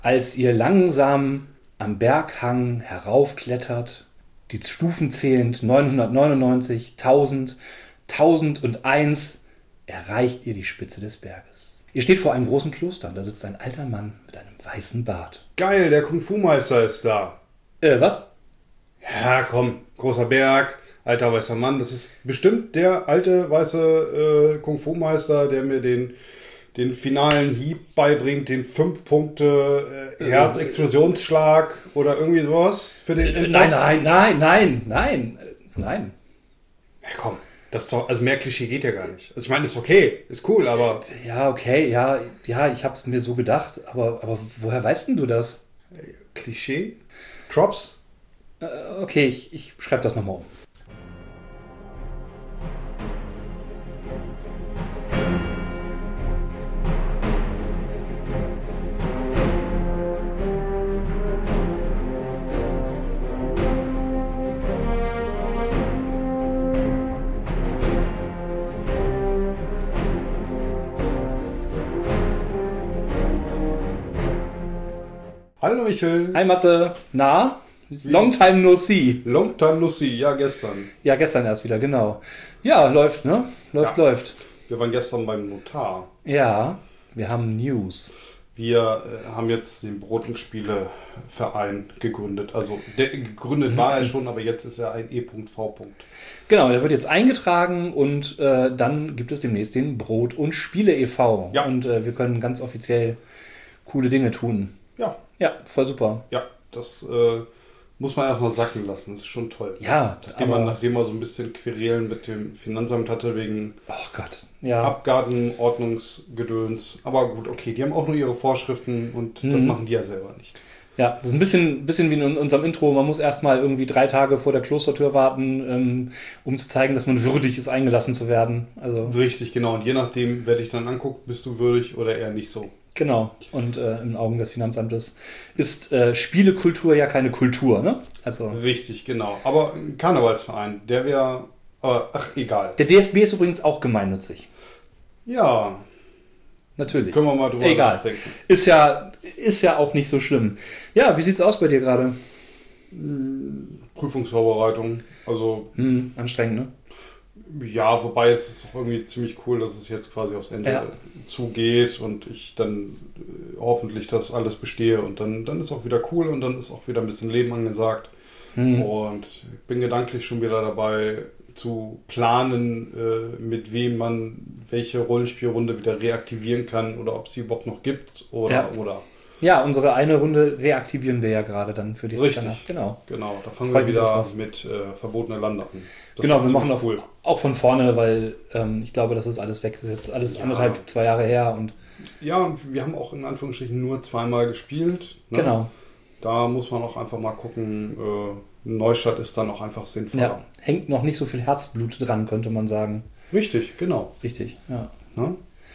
Als ihr langsam am Berghang heraufklettert, die Stufen zählend 999, 1000, 1001, erreicht ihr die Spitze des Berges. Ihr steht vor einem großen Kloster und da sitzt ein alter Mann mit einem weißen Bart. Geil, der Kung-Fu-Meister ist da. Was? Ja, komm, großer Berg, alter weißer Mann. Das ist bestimmt der alte weiße Kung-Fu-Meister, der mir den finalen Hieb beibringt, den 5 Punkte Herzexplosionsschlag oder irgendwie sowas für den Endboss. Nein. Ja, komm, das ist doch, also mehr Klischee geht ja gar nicht. Also ich meine, ist okay, ist cool, aber... Ja, okay, ja, ich hab's mir so gedacht, aber woher weißt denn du das? Klischee? Props? Okay, ich schreibe das nochmal um. Hallo Michel. Hi Matze, na? Long time no see. Long time no see, ja gestern. Ja, gestern erst wieder, genau. Ja, läuft, ne? Läuft. Wir waren gestern beim Notar. Ja, wir haben News. Wir haben jetzt den Brot- und Spiele-Verein gegründet. Also gegründet war er schon, aber jetzt ist er ein E.V. Genau, der wird jetzt eingetragen und dann gibt es demnächst den Brot- und Spiele e.V. Ja. Und wir können ganz offiziell coole Dinge tun. Ja. Ja, voll super. Ja, das muss man erstmal sacken lassen. Das ist schon toll. Ja, Nachdem man so ein bisschen Querelen mit dem Finanzamt hatte wegen ja. Abgabenordnungsgedöns. Aber gut, okay, die haben auch nur ihre Vorschriften und das machen die ja selber nicht. Ja, das ist ein bisschen wie in unserem Intro. Man muss erstmal irgendwie 3 Tage vor der Klostertür warten, um zu zeigen, dass man würdig ist, eingelassen zu werden. Also richtig, genau. Und je nachdem, wer dich dann anguckt, bist du würdig oder eher nicht so. Genau. Und in Augen des Finanzamtes ist Spielekultur ja keine Kultur, ne? Also richtig, genau. Aber ein Karnevalsverein, der wäre... ach, egal. Der DFB ist übrigens auch gemeinnützig. Ja. Natürlich. Können wir mal drüber nachdenken. Ist ja auch nicht so schlimm. Ja, wie sieht's aus bei dir gerade? Prüfungsvorbereitung. Also... anstrengend, ne? Ja, wobei es ist auch irgendwie ziemlich cool, dass es jetzt quasi aufs Ende zugeht und ich dann hoffentlich das alles bestehe und dann ist auch wieder cool und dann ist auch wieder ein bisschen Leben angesagt. Und ich bin gedanklich schon wieder dabei zu planen, mit wem man welche Rollenspielrunde wieder reaktivieren kann oder ob es sie überhaupt noch gibt oder. Ja, unsere eine Runde reaktivieren wir ja gerade dann für die Richtig, danach. Genau, da fangen wir wieder mit verbotene Lande an. Genau, wir machen auch von vorne, weil ich glaube, das ist alles weg. Das ist jetzt alles 1,5-2 Jahre her. Und ja, und wir haben auch in Anführungsstrichen nur 2-mal gespielt. Ne? Genau. Da muss man auch einfach mal gucken, Neustadt ist dann auch einfach sinnvoller. Ja, hängt noch nicht so viel Herzblut dran, könnte man sagen. Richtig, genau. Richtig, ja. Ne?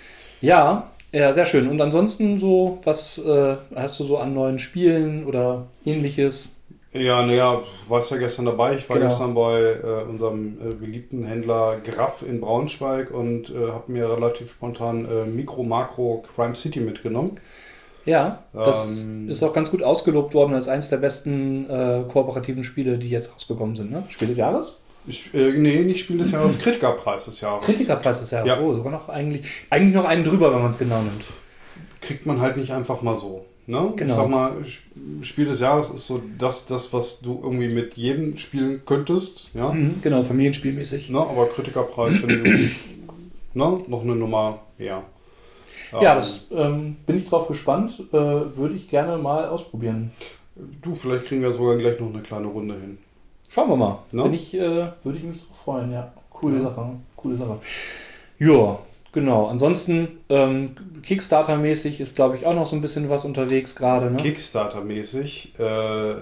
Ja, sehr schön. Und ansonsten so, was hast du so an neuen Spielen oder ähnliches? Ja, warst ja gestern dabei. Ich war gestern bei unserem beliebten Händler Graff in Braunschweig und habe mir relativ spontan Micro Macro Crime City mitgenommen. Ja, das ist auch ganz gut ausgelobt worden als eines der besten kooperativen Spiele, die jetzt rausgekommen sind. Ne? Spiel des Jahres? Nee, nicht Spiel des Jahres, Kritikerpreis des Jahres. Kritikerpreis des Jahres, ja. Oh, sogar noch eigentlich noch einen drüber, wenn man es genau nimmt. Kriegt man halt nicht einfach mal so. Ne? Genau. Ich sag mal, Spiel des Jahres ist so das, was du irgendwie mit jedem spielen könntest. Ja? Genau, familienspielmäßig. Ne? Aber Kritikerpreis finde ich noch eine Nummer mehr. Ja, das bin ich drauf gespannt. Würde ich gerne mal ausprobieren. Du, vielleicht kriegen wir sogar gleich noch eine kleine Runde hin. Schauen wir mal. Ne? Würde ich mich drauf freuen, ja. Coole Sache. Ja, genau. Ansonsten Kickstarter-mäßig ist, glaube ich, auch noch so ein bisschen was unterwegs gerade. Ne? Kickstarter-mäßig habe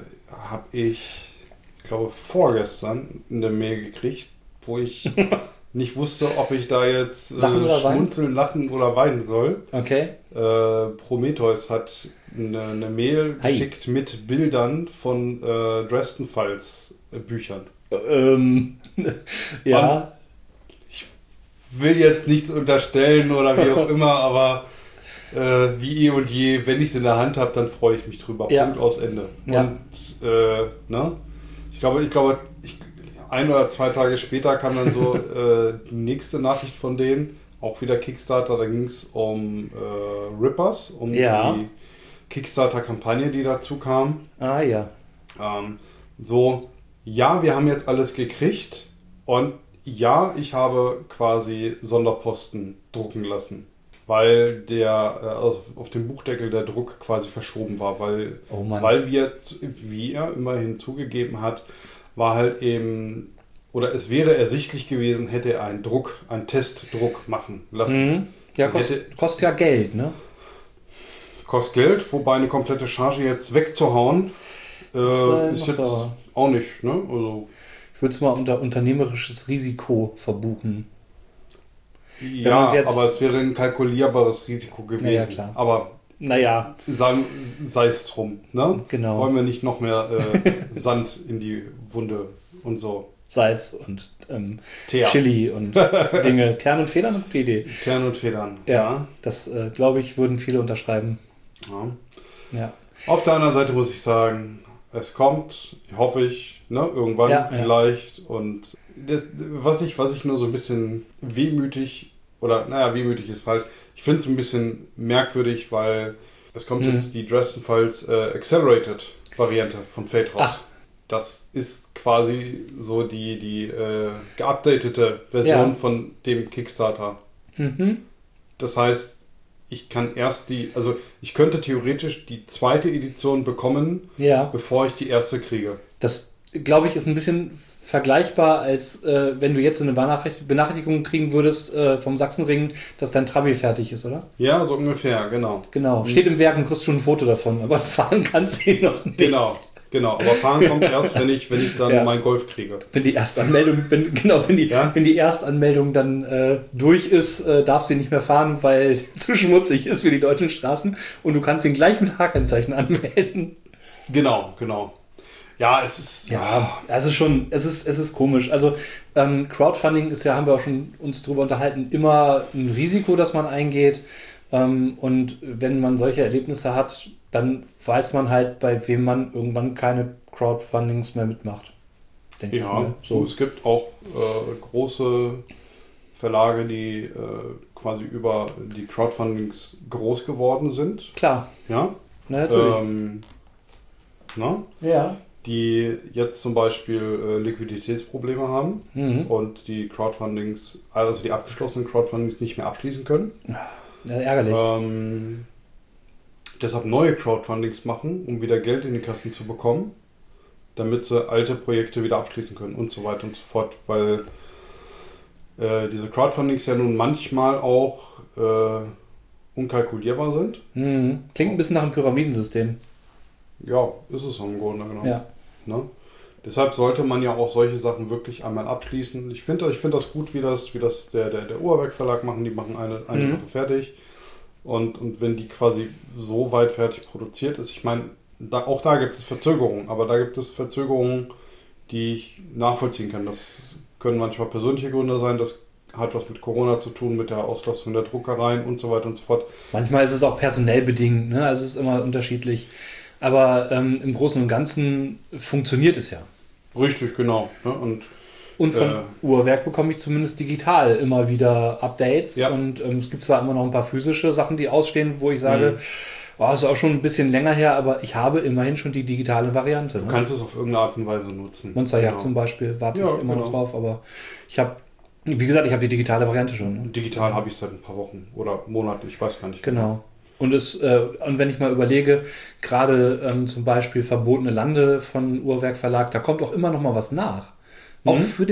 ich glaube, vorgestern eine Mail gekriegt, wo ich nicht wusste, ob ich da jetzt schmunzeln, lachen oder weinen soll. Okay. Prometheus hat eine Mail geschickt mit Bildern von Dresden Files Büchern. Ja. Und ich will jetzt nichts unterstellen oder wie auch immer, aber wie eh und je, wenn ich es in der Hand habe, dann freue ich mich drüber. Ja. Punkt, aus Ende. Ja. Und ne? Ich glaube, ein oder zwei Tage später kam dann so die nächste Nachricht von denen, auch wieder Kickstarter, da ging es um Rippers, um die Kickstarter-Kampagne, die dazu kam. Ah ja. Ja, wir haben jetzt alles gekriegt und ja, ich habe quasi Sonderposten drucken lassen, weil also auf dem Buchdeckel der Druck quasi verschoben war, weil wie er immerhin zugegeben hat, war halt eben, oder es wäre ersichtlich gewesen, hätte er einen Testdruck machen lassen. Mhm. Ja, kostet ja Geld, ne? Kostet Geld, wobei eine komplette Charge jetzt wegzuhauen, ist jetzt auch nicht, ne? Also, ich würde es mal unter unternehmerisches Risiko verbuchen. Ja, aber es wäre ein kalkulierbares Risiko gewesen. Ja, klar. Aber sei es drum, ne? Genau. Wollen wir nicht noch mehr Sand in die Wunde und so. Salz und Chili und Dinge. Tern und Federn, eine gute Idee. Tern und Federn, ja. Das, glaube ich, würden viele unterschreiben. Ja. Auf der anderen Seite muss ich sagen, es kommt, hoffe ich, ne, irgendwann vielleicht. Ja. Und was ich nur so ein bisschen wehmütig ist falsch. Ich finde es ein bisschen merkwürdig, weil es kommt jetzt die Dresden Files Accelerated Variante von Fate raus. Ach. Das ist quasi so die geupdatete Version von dem Kickstarter. Mhm. Das heißt, ich könnte theoretisch die zweite Edition bekommen, bevor ich die erste kriege. Das, glaube ich, ist ein bisschen vergleichbar, als wenn du jetzt eine Benachrichtigung kriegen würdest vom Sachsenring, dass dein Trabi fertig ist, oder? Ja, so ungefähr, genau. Genau, steht im Werk und kriegst schon ein Foto davon, aber fahren kannst du ihn noch nicht. Genau, aber fahren kommt erst, wenn ich dann meinen Golf kriege. Wenn die Erstanmeldung, wenn die Erstanmeldung dann durch ist, darfst du ihn nicht mehr fahren, weil zu schmutzig ist für die deutschen Straßen und du kannst ihn gleich mit H-Kennzeichen anmelden. Genau. Ja, es ist... Ja, es ist komisch. Also Crowdfunding ist ja, haben wir auch schon uns drüber unterhalten, immer ein Risiko, das man eingeht. Und wenn man solche Erlebnisse hat, dann weiß man halt, bei wem man irgendwann keine Crowdfundings mehr mitmacht. Denke ich mal. So. Es gibt auch große Verlage, die quasi über die Crowdfundings groß geworden sind. Klar. Ja. Na, natürlich. Ja. Die jetzt zum Beispiel Liquiditätsprobleme haben und die Crowdfundings, also die abgeschlossenen Crowdfundings nicht mehr abschließen können. Ja, ärgerlich. Deshalb neue Crowdfundings machen, um wieder Geld in die Kassen zu bekommen, damit sie alte Projekte wieder abschließen können und so weiter und so fort, weil diese Crowdfundings ja nun manchmal auch unkalkulierbar sind. Klingt ein bisschen nach einem Pyramidensystem. Ja, ist es im Grunde genommen. Ja. Ne? Deshalb sollte man ja auch solche Sachen wirklich einmal abschließen. Ich finde das gut, wie das der Uhrwerk Verlag machen. Die machen eine Sache fertig. Und wenn die quasi so weit fertig produziert ist, ich meine, auch da gibt es Verzögerungen, aber da gibt es Verzögerungen, die ich nachvollziehen kann. Das können manchmal persönliche Gründe sein, das hat was mit Corona zu tun, mit der Auslastung der Druckereien und so weiter und so fort. Manchmal ist es auch personell bedingt, ne? Also es ist immer unterschiedlich. Aber im Großen und Ganzen funktioniert es ja. Richtig, genau. Ne? Und von Uhrwerk bekomme ich zumindest digital immer wieder Updates. Ja. Und es gibt zwar immer noch ein paar physische Sachen, die ausstehen, wo ich sage, ist auch schon ein bisschen länger her, aber ich habe immerhin schon die digitale Variante. Du kannst es auf irgendeine Art und Weise nutzen. Monsterjagd zum Beispiel warte ich immer noch drauf, aber ich habe, wie gesagt, die digitale Variante schon. Ne? Digital habe ich seit ein paar Wochen oder Monaten, ich weiß gar nicht. Genau. Und wenn ich mal überlege, gerade zum Beispiel Verbotene Lande von Uhrwerk Verlag, da kommt auch immer noch mal was nach. Auch fürs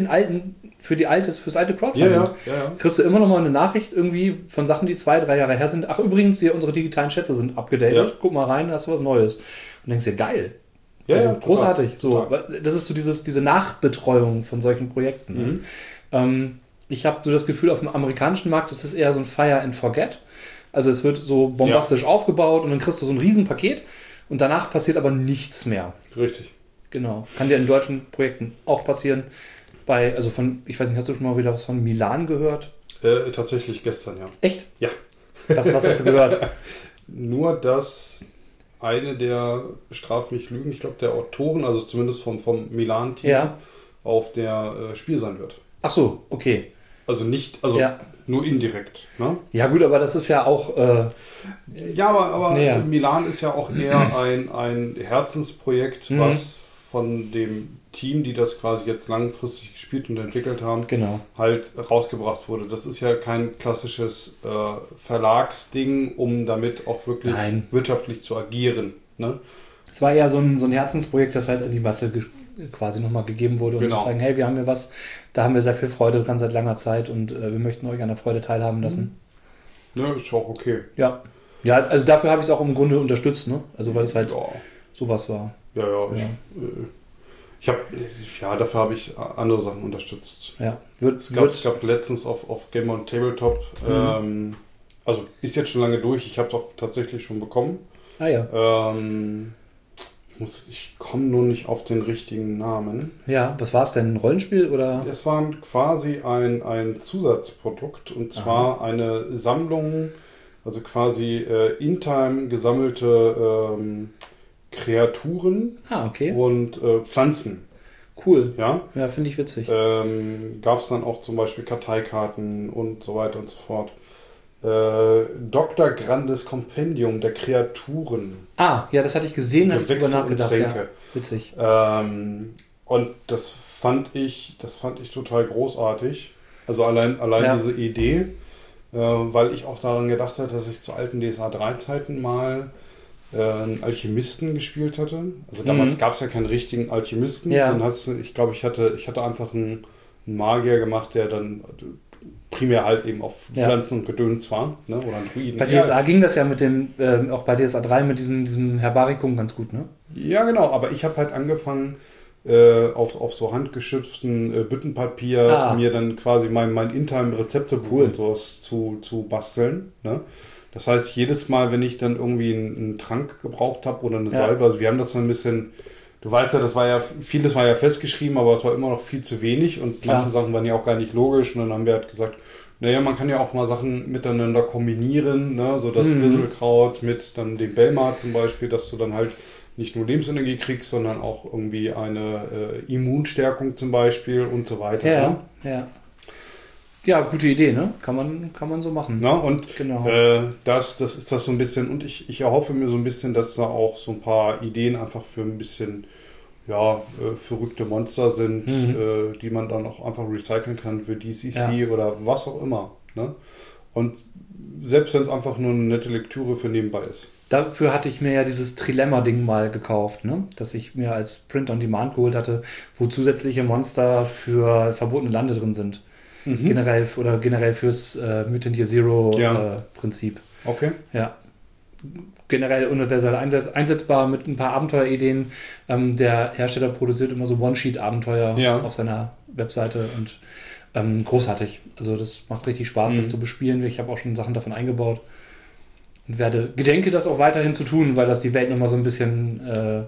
alte Crowdfunding. Ja. Kriegst du immer noch mal eine Nachricht irgendwie von Sachen, die 2-3 Jahre her sind. Ach, übrigens, hier unsere digitalen Schätze sind abgedatet. Ja. Guck mal rein, hast du was Neues. Und denkst dir, geil. Ja, also, großartig. Total. So, das ist so diese Nachbetreuung von solchen Projekten. Ich habe so das Gefühl, auf dem amerikanischen Markt ist es eher so ein Fire and Forget. Also es wird so bombastisch aufgebaut und dann kriegst du so ein Riesenpaket und danach passiert aber nichts mehr. Richtig. Genau. Kann dir in deutschen Projekten auch passieren. Ich weiß nicht, hast du schon mal wieder was von Milan gehört? Tatsächlich gestern, ja. Echt? Ja. Was hast du gehört? Nur, dass eine der, straf mich Lügen, ich glaube der Autoren, also zumindest vom Milan-Team, auf der Spiel sein wird. Ach so, okay. Also nicht, nur indirekt. Ne? Ja gut, aber das ist ja auch... ja, aber Milan ist ja auch eher ein Herzensprojekt, was von dem Team, die das quasi jetzt langfristig gespielt und entwickelt haben, halt rausgebracht wurde. Das ist ja kein klassisches Verlagsding, um damit auch wirklich wirtschaftlich zu agieren. Ne? Es war eher so ein Herzensprojekt, das halt in die Masse quasi nochmal gegeben wurde und zu sagen, hey, wir haben hier was, da haben wir sehr viel Freude dran seit langer Zeit und wir möchten euch an der Freude teilhaben lassen. Ja, ist auch okay. Ja, also dafür habe ich es auch im Grunde unterstützt, ne? Also weil es halt sowas war. Dafür habe ich andere Sachen unterstützt. Ja. Es gab letztens auf Game on Tabletop, also ist jetzt schon lange durch, ich habe es auch tatsächlich schon bekommen. Ah ja. Ich komme nur nicht auf den richtigen Namen. Ja, was war es denn? Ein Rollenspiel oder? Es war quasi ein Zusatzprodukt und zwar eine Sammlung, also quasi in-time gesammelte Kreaturen und Pflanzen. Cool. Ja, finde ich witzig. Gab es dann auch zum Beispiel Karteikarten und so weiter und so fort. Dr. Grandes Kompendium der Kreaturen. Ah, ja, das hatte ich gesehen, hatte ich drüber nachgedacht. Ja, witzig. Und das fand ich total großartig. Also allein diese Idee, weil ich auch daran gedacht hatte, dass ich zu alten DSA 3-Zeiten mal einen Alchemisten gespielt hatte. Also damals gab es ja keinen richtigen Alchemisten. Ja. Dann ich hatte einfach einen Magier gemacht, der dann primär halt eben auf Pflanzen und Gedöns war, ne? Oder ein Druiden. Bei DSA ging das ja mit dem, auch bei DSA 3 mit diesem Herbarikum ganz gut, ne? Ja, genau, aber ich habe halt angefangen, auf so handgeschützten Büttenpapier mir dann quasi mein In-Time-Rezeptebuch und sowas zu basteln, ne? Das heißt, jedes Mal, wenn ich dann irgendwie einen Trank gebraucht habe oder eine Salbe, also wir haben das dann ein bisschen, du weißt ja, vieles war ja festgeschrieben, aber es war immer noch viel zu wenig und manche Sachen waren ja auch gar nicht logisch und dann haben wir halt gesagt, naja, man kann ja auch mal Sachen miteinander kombinieren, ne? So das Wisselkraut mit dann dem Belmar zum Beispiel, dass du dann halt nicht nur Lebensenergie kriegst, sondern auch irgendwie eine Immunstärkung zum Beispiel und so weiter. Ja, ne? Ja, gute Idee, ne? Kann man so machen. Na, und das ist das so ein bisschen, und ich erhoffe mir so ein bisschen, dass da auch so ein paar Ideen einfach für ein bisschen verrückte Monster sind, die man dann auch einfach recyceln kann für DCC oder was auch immer. Ne? Und selbst wenn es einfach nur eine nette Lektüre für nebenbei ist. Dafür hatte ich mir ja dieses Trilemma-Ding mal gekauft, ne? Das ich mir als Print-on-Demand geholt hatte, wo zusätzliche Monster für verbotene Lande drin sind. Generell fürs Mutant Year Zero Prinzip. Okay. Ja. Generell universell einsetzbar mit ein paar Abenteuerideen. Der Hersteller produziert immer so One-Sheet-Abenteuer auf seiner Webseite und großartig. Also das macht richtig Spaß, das zu bespielen. Ich habe auch schon Sachen davon eingebaut und gedenke das auch weiterhin zu tun, weil das die Welt nochmal so ein bisschen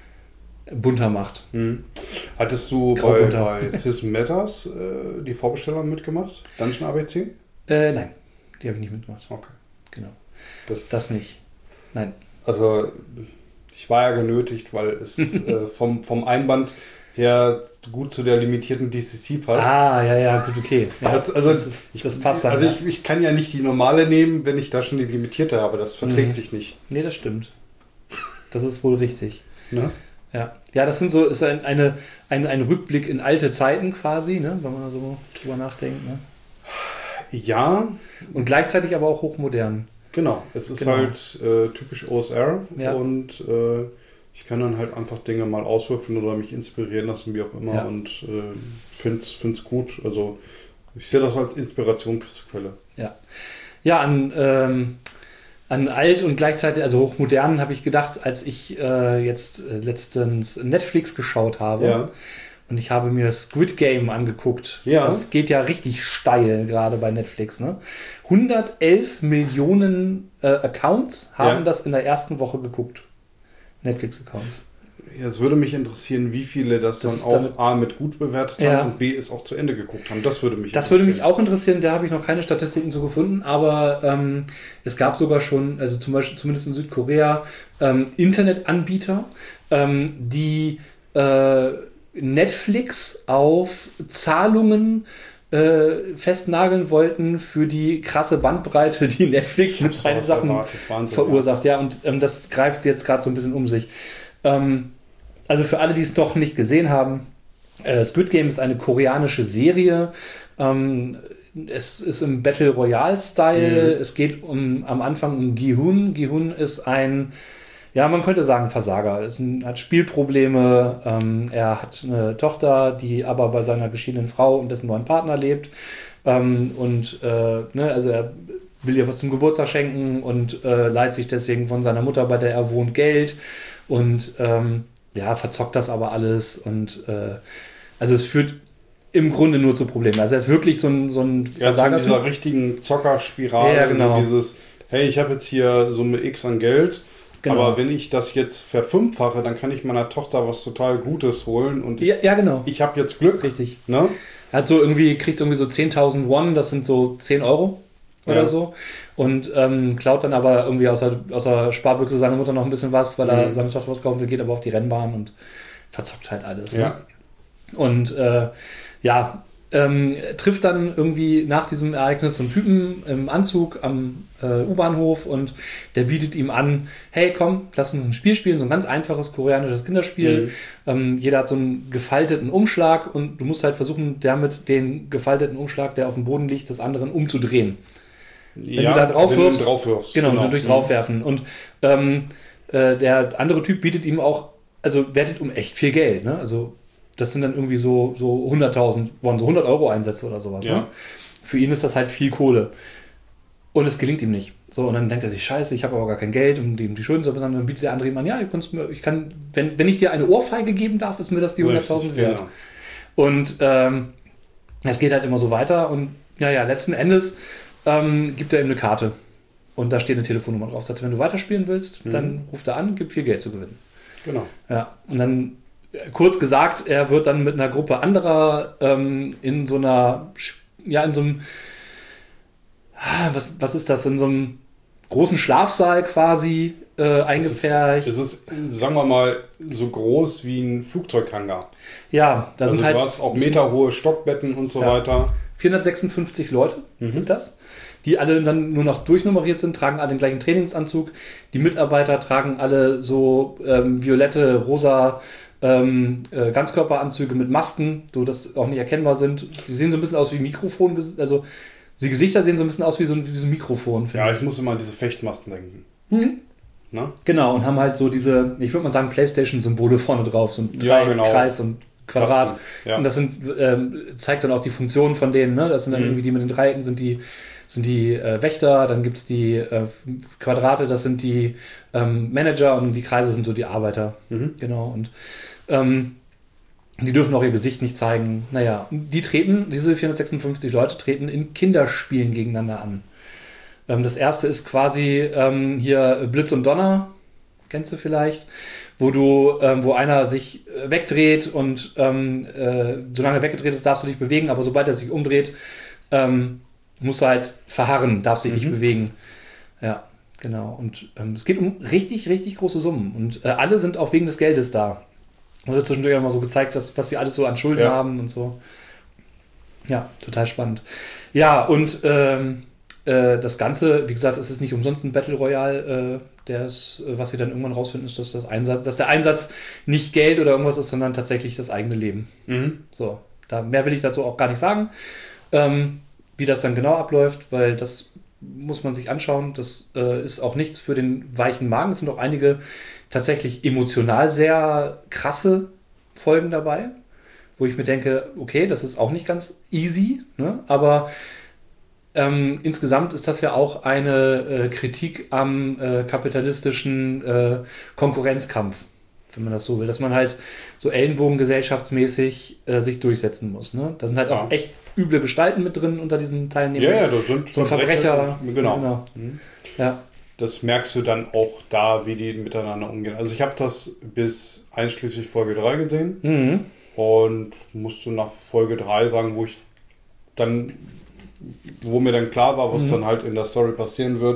bunter macht. Hattest du bei Sis Matters die Vorbestellung mitgemacht? Dungeon ABC? Nein, die habe ich nicht mitgemacht. Okay. Genau. Das nicht. Nein. Also ich war ja genötigt, weil es vom Einband her gut zu der limitierten DCC passt. Ja, gut, okay. Ja, das passt dann. Also ich kann ja nicht die normale nehmen, wenn ich da schon die limitierte habe. Das verträgt sich nicht. Nee, das stimmt. Das ist wohl richtig. Ne? Ja, das ist ein Rückblick in alte Zeiten quasi, ne? Wenn man da so drüber nachdenkt. Ne? Ja. Und gleichzeitig aber auch hochmodern. Genau, es ist halt typisch OSR und ich kann dann halt einfach Dinge mal auswürfeln oder mich inspirieren lassen, wie auch immer und find's gut. Also ich sehe das als Inspirationsquelle. Ja, an alt und gleichzeitig, also hochmodern, habe ich gedacht, als ich jetzt letztens Netflix geschaut habe. Ja. Und ich habe mir Squid Game angeguckt. Ja. Das geht ja richtig steil, gerade bei Netflix. Ne? 111 Millionen Accounts haben das in der ersten Woche geguckt. Netflix-Accounts. Jetzt würde mich interessieren, wie viele das dann auch damit, A, mit gut bewertet haben und B, es auch zu Ende geguckt haben. Das würde mich interessieren. Das würde mich auch interessieren, da habe ich noch keine Statistiken zu gefunden, aber es gab sogar schon, also zum Beispiel zumindest in Südkorea, Internetanbieter, die Netflix auf Zahlungen festnageln wollten für die krasse Bandbreite, die Netflix mit seinen Sachen verursacht. Ja, und das greift jetzt gerade so ein bisschen um sich. Also für alle, die es doch nicht gesehen haben, Squid Game ist eine koreanische Serie. Es ist im Battle Royale-Style. Es geht am Anfang um Gi-hun. Gi-hun ist ein, ja, man könnte sagen Versager. Hat Spielprobleme. Er hat eine Tochter, die aber bei seiner geschiedenen Frau und dessen neuen Partner lebt. Also er will ihr was zum Geburtstag schenken und leiht sich deswegen von seiner Mutter, bei der er wohnt, Geld. Und verzockt das aber alles. Und also es führt im Grunde nur zu Problemen. Also er ist wirklich so ein Versager. Ja, in dieser richtigen Zockerspirale. Ja, genau. So dieses, hey, ich habe jetzt hier Summe X an Geld, aber wenn ich das jetzt verfünffache, dann kann ich meiner Tochter was total Gutes holen. Und genau. Ich habe jetzt Glück. Richtig. Ne? Er kriegt irgendwie so 10.000 Won, das sind so 10 Euro oder so. Und klaut dann aber irgendwie aus der Sparbüchse seiner Mutter noch ein bisschen was, weil er seine Tochter was kaufen will, geht aber auf die Rennbahn und verzockt halt alles. Ja. Ne? Und trifft dann irgendwie nach diesem Ereignis so einen Typen im Anzug am U-Bahnhof und der bietet ihm an, hey komm, lass uns ein Spiel spielen, so ein ganz einfaches koreanisches Kinderspiel. Jeder hat so einen gefalteten Umschlag und du musst halt versuchen, damit den gefalteten Umschlag, der auf dem Boden liegt, des anderen umzudrehen. Wenn du da drauf wirfst. Genau, dann durch draufwerfen. Und der andere Typ bietet ihm auch, also wertet um echt viel Geld. Ne? Also das sind dann irgendwie so 100.000 Won, so 100 Euro Einsätze oder sowas. Ja. Ne? Für ihn ist das halt viel Kohle. Und es gelingt ihm nicht. So, und dann denkt er sich, scheiße, ich habe aber gar kein Geld, um ihm die Schulden zu bezahlen. Dann bietet der andere ihm an, ja, ich kann, wenn ich dir eine Ohrfeige geben darf, ist mir das die 100.000 wert. Genau. Und es geht halt immer so weiter. Und letzten Endes gibt er ihm eine Karte. Und da steht eine Telefonnummer drauf. Das heißt, wenn du weiterspielen willst, dann ruft er an, gibt viel Geld zu gewinnen. Genau. Ja, und dann kurz gesagt, er wird dann mit einer Gruppe anderer in so einem, was ist das, in so einem großen Schlafsaal quasi eingepfercht. Es ist, sagen wir mal, so groß wie ein Flugzeughangar. Ja, da sind halt... Du hast auch meterhohe Stockbetten und so weiter. 456 Leute sind das, die alle dann nur noch durchnummeriert sind, tragen alle den gleichen Trainingsanzug. Die Mitarbeiter tragen alle so violette, rosa Ganzkörperanzüge mit Masken, so dass auch nicht erkennbar sind. Die sehen so ein bisschen aus wie Mikrofon, also die Gesichter sehen so ein bisschen aus wie so ein Mikrofon. Ja, ich muss immer an diese Fechtmasken denken. Na? Genau, und haben halt so diese, ich würde mal sagen, PlayStation-Symbole vorne drauf, so ein Kreis und Quadrat. Ja. Und das zeigt dann auch die Funktionen von denen, ne? Das sind dann irgendwie die mit den Dreiecken, sind die Wächter, dann gibt es die Quadrate, das sind die Manager und die Kreise sind so die Arbeiter. Genau, und die dürfen auch ihr Gesicht nicht zeigen. Naja, diese 456 Leute treten in Kinderspielen gegeneinander an. Das erste ist quasi hier Blitz und Donner, kennst du vielleicht, wo einer sich wegdreht und solange er weggedreht ist, darfst du dich bewegen, aber sobald er sich umdreht, muss er halt verharren, darf sich nicht bewegen. Ja, genau. Und es geht um richtig, richtig große Summen. Und alle sind auch wegen des Geldes da. Da wird zwischendurch auch mal so gezeigt, was sie alles so an Schulden haben und so. Ja, total spannend. Ja, und das Ganze, wie gesagt, es ist nicht umsonst ein Battle Royale. Was sie dann irgendwann rausfinden, ist, dass der Einsatz nicht Geld oder irgendwas ist, sondern tatsächlich das eigene Leben. So, mehr will ich dazu auch gar nicht sagen. Wie das dann genau abläuft, weil das muss man sich anschauen. Das ist auch nichts für den weichen Magen. Es sind auch einige tatsächlich emotional sehr krasse Folgen dabei, wo ich mir denke, okay, das ist auch nicht ganz easy, ne? Aber insgesamt ist das ja auch eine Kritik am kapitalistischen Konkurrenzkampf, wenn man das so will, dass man halt so ellenbogengesellschaftsmäßig sich durchsetzen muss. Ne? Da sind halt auch echt üble Gestalten mit drin unter diesen Teilnehmern. Ja, das sind so Verbrecher. Genau. Ja. das merkst du dann auch da, wie die miteinander umgehen. Also ich habe das bis einschließlich Folge 3 gesehen und musste nach Folge 3 sagen, wo mir dann klar war, was dann halt in der Story passieren wird.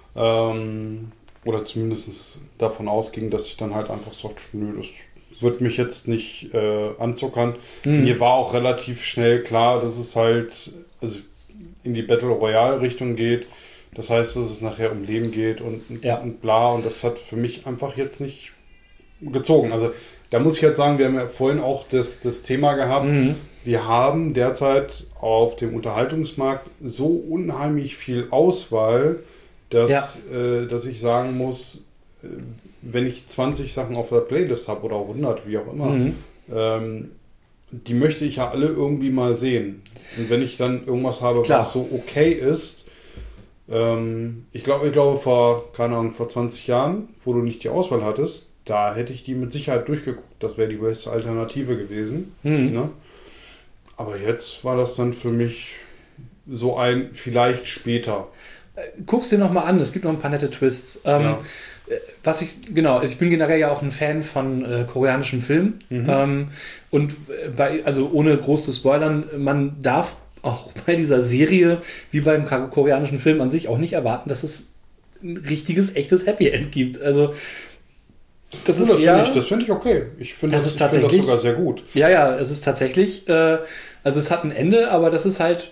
Oder zumindest davon ausging, dass ich dann halt einfach sagte, nö, das wird mich jetzt nicht anzuckern. Mir war auch relativ schnell klar, dass es halt in die Battle Royale Richtung geht. Das heißt, dass es nachher um Leben geht und bla. Und das hat für mich einfach jetzt nicht gezogen. Also da muss ich jetzt sagen, wir haben ja vorhin auch das Thema gehabt. Wir haben derzeit auf dem Unterhaltungsmarkt so unheimlich viel Auswahl, dass ich sagen muss, wenn ich 20 Sachen auf der Playlist habe oder 100, wie auch immer, die möchte ich ja alle irgendwie mal sehen. Und wenn ich dann irgendwas habe, was so okay ist, ich glaube vor 20 Jahren, wo du nicht die Auswahl hattest, da hätte ich die mit Sicherheit durchgeguckt. Das wäre die beste Alternative gewesen. Ne? Aber jetzt war das dann für mich so ein vielleicht später. Guck's dir nochmal an, es gibt noch ein paar nette Twists. Ich bin generell ja auch ein Fan von koreanischen Filmen. Und ohne groß zu spoilern, man darf auch bei dieser Serie, wie beim koreanischen Film an sich, auch nicht erwarten, dass es ein richtiges, echtes Happy End gibt. Also das finde ich okay. Ich finde das sogar sehr gut. Ja, es ist tatsächlich, es hat ein Ende, aber das ist halt,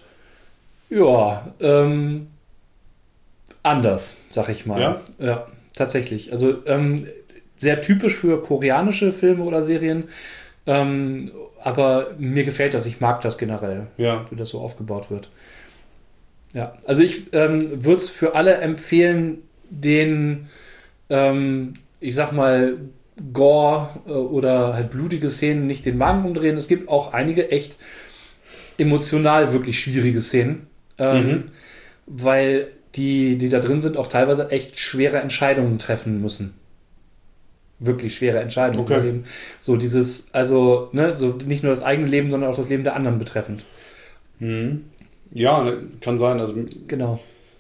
anders, sag ich mal. Ja, tatsächlich. Also sehr typisch für koreanische Filme oder Serien, aber mir gefällt das. Ich mag das generell, wie das so aufgebaut wird. Ja, also ich würde es für alle empfehlen, den ich sag mal, Gore oder halt blutige Szenen nicht den Magen umdrehen. Es gibt auch einige echt emotional wirklich schwierige Szenen, weil die da drin sind, auch teilweise echt schwere Entscheidungen treffen müssen. Wirklich schwere Entscheidungen. Okay. So dieses, so nicht nur das eigene Leben, sondern auch das Leben der anderen betreffend. Ja, kann sein. Also genau.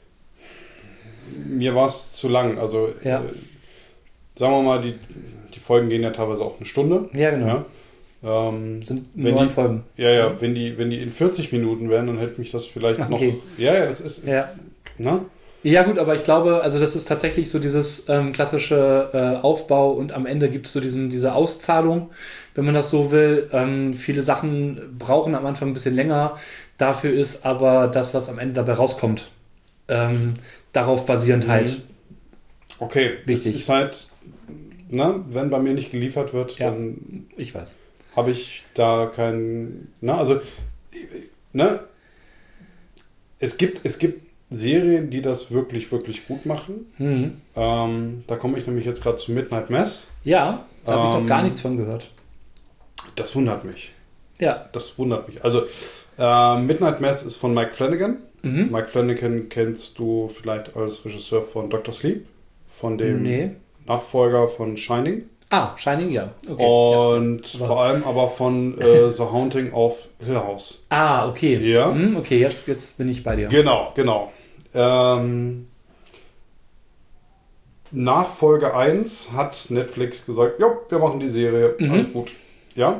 Mir war es zu lang. Also sagen wir mal, die Folgen gehen ja teilweise auch eine Stunde. Ja, genau. Ja. Sind 9 Folgen. Ja, wenn die in 40 Minuten wären, dann hätte mich das vielleicht noch... Ja, das ist... Ja. Na? Ja gut, aber ich glaube, also das ist tatsächlich so dieses klassische Aufbau und am Ende gibt es so diese Auszahlung, wenn man das so will. Viele Sachen brauchen am Anfang ein bisschen länger. Dafür ist aber das, was am Ende dabei rauskommt, darauf basierend halt okay, wichtig. Das ist halt, wenn bei mir nicht geliefert wird, dann ich weiß. Habe ich da keinen... Es gibt Serien, die das wirklich, wirklich gut machen. Da komme ich nämlich jetzt gerade zu Midnight Mass. Ja, da habe ich noch gar nichts von gehört. Das wundert mich. Ja. Das wundert mich. Also Midnight Mass ist von Mike Flanagan. Mike Flanagan kennst du vielleicht als Regisseur von Dr. Sleep, von dem Nachfolger von Shining. Shining, ja. Okay. Und vor allem aber von The Haunting of Hill House. Okay. Ja. Okay, jetzt bin ich bei dir. Genau. Nach Folge 1 hat Netflix gesagt, ja, wir machen die Serie, alles gut. Ja.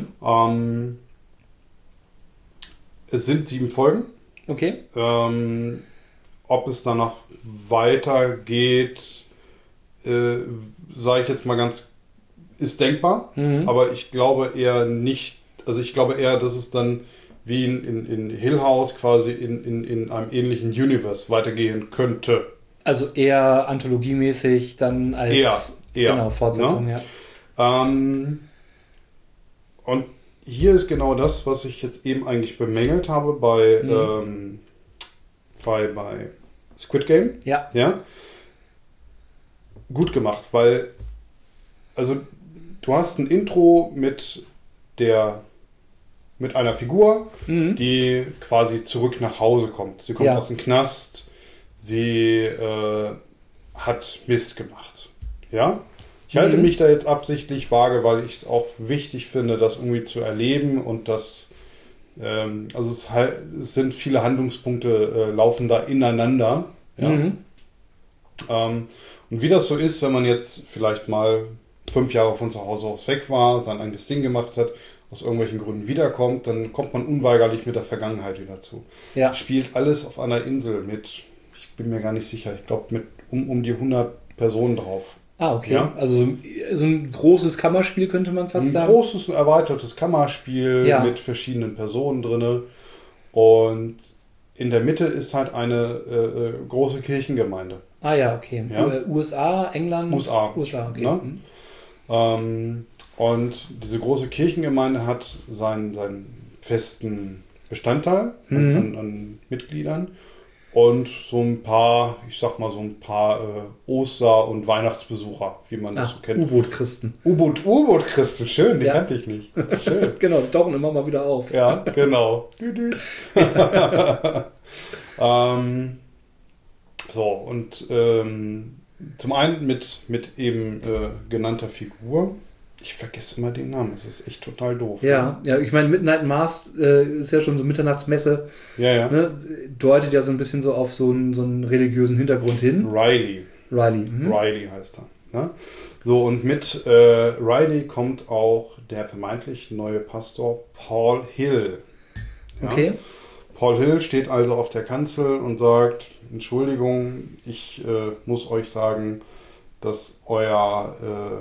Es sind 7 Folgen. Okay. Ob es danach weitergeht, sage ich jetzt mal ist denkbar, aber ich glaube eher nicht, also ich glaube eher, dass es dann wie in Hill House quasi in einem ähnlichen Universe weitergehen könnte. Also eher anthologiemäßig dann als eher, Fortsetzung, ja. Und hier ist genau das, was ich jetzt eben eigentlich bemängelt habe bei Squid Game. Ja. Gut gemacht, weil also du hast ein Intro mit einer Figur, die quasi zurück nach Hause kommt. Sie kommt aus dem Knast, sie hat Mist gemaes gemacht. Ich halte mich da jetzt absichtlich vage, weil ich es auch wichtig finde, das irgendwie zu erleben und das es sind viele Handlungspunkte laufen da ineinander. Ja? Und wie das so ist, wenn man jetzt vielleicht mal 5 Jahre von zu Hause aus weg war, sein eigenes Ding gemacht hat, aus irgendwelchen Gründen wiederkommt, dann kommt man unweigerlich mit der Vergangenheit wieder zu. Ja. Spielt alles auf einer Insel mit, ich bin mir gar nicht sicher, ich glaube mit um die 100 Personen drauf. Ah, okay. Ja? Also so ein großes Kammerspiel könnte man fast sagen. Ein großes, erweitertes Kammerspiel mit verschiedenen Personen drin. Und in der Mitte ist halt eine große Kirchengemeinde. Ah ja, okay. Ja? USA, England? USA, okay. Ne? Und diese große Kirchengemeinde hat seinen festen Bestandteil an Mitgliedern und so ein paar, Oster- und Weihnachtsbesucher, wie man das so kennt. U-Boot-Christen. U-Boot-Christen, schön, den kannte ich nicht. Schön. Genau, die tauchen immer mal wieder auf. Ja, genau. So, und zum einen mit eben genannter Figur. Ich vergesse immer den Namen, das ist echt total doof. Ja, ja, ich meine, Midnight Mass ist ja schon so Mitternachtsmesse. Ja. Ne, deutet ja so ein bisschen so auf so einen religiösen Hintergrund hin. Riley. Riley heißt er. Ne? So, und mit Riley kommt auch der vermeintlich neue Pastor Paul Hill. Ja? Okay. Paul Hill steht also auf der Kanzel und sagt, Entschuldigung, ich muss euch sagen, dass euer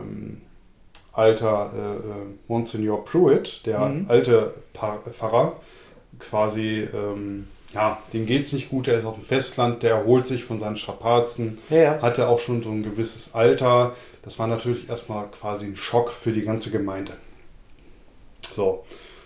alter Monsignor Pruitt, der alte Pfarrer, quasi, dem geht's nicht gut, der ist auf dem Festland, der erholt sich von seinen Strapazen, hatte auch schon so ein gewisses Alter. Das war natürlich erstmal quasi ein Schock für die ganze Gemeinde. So.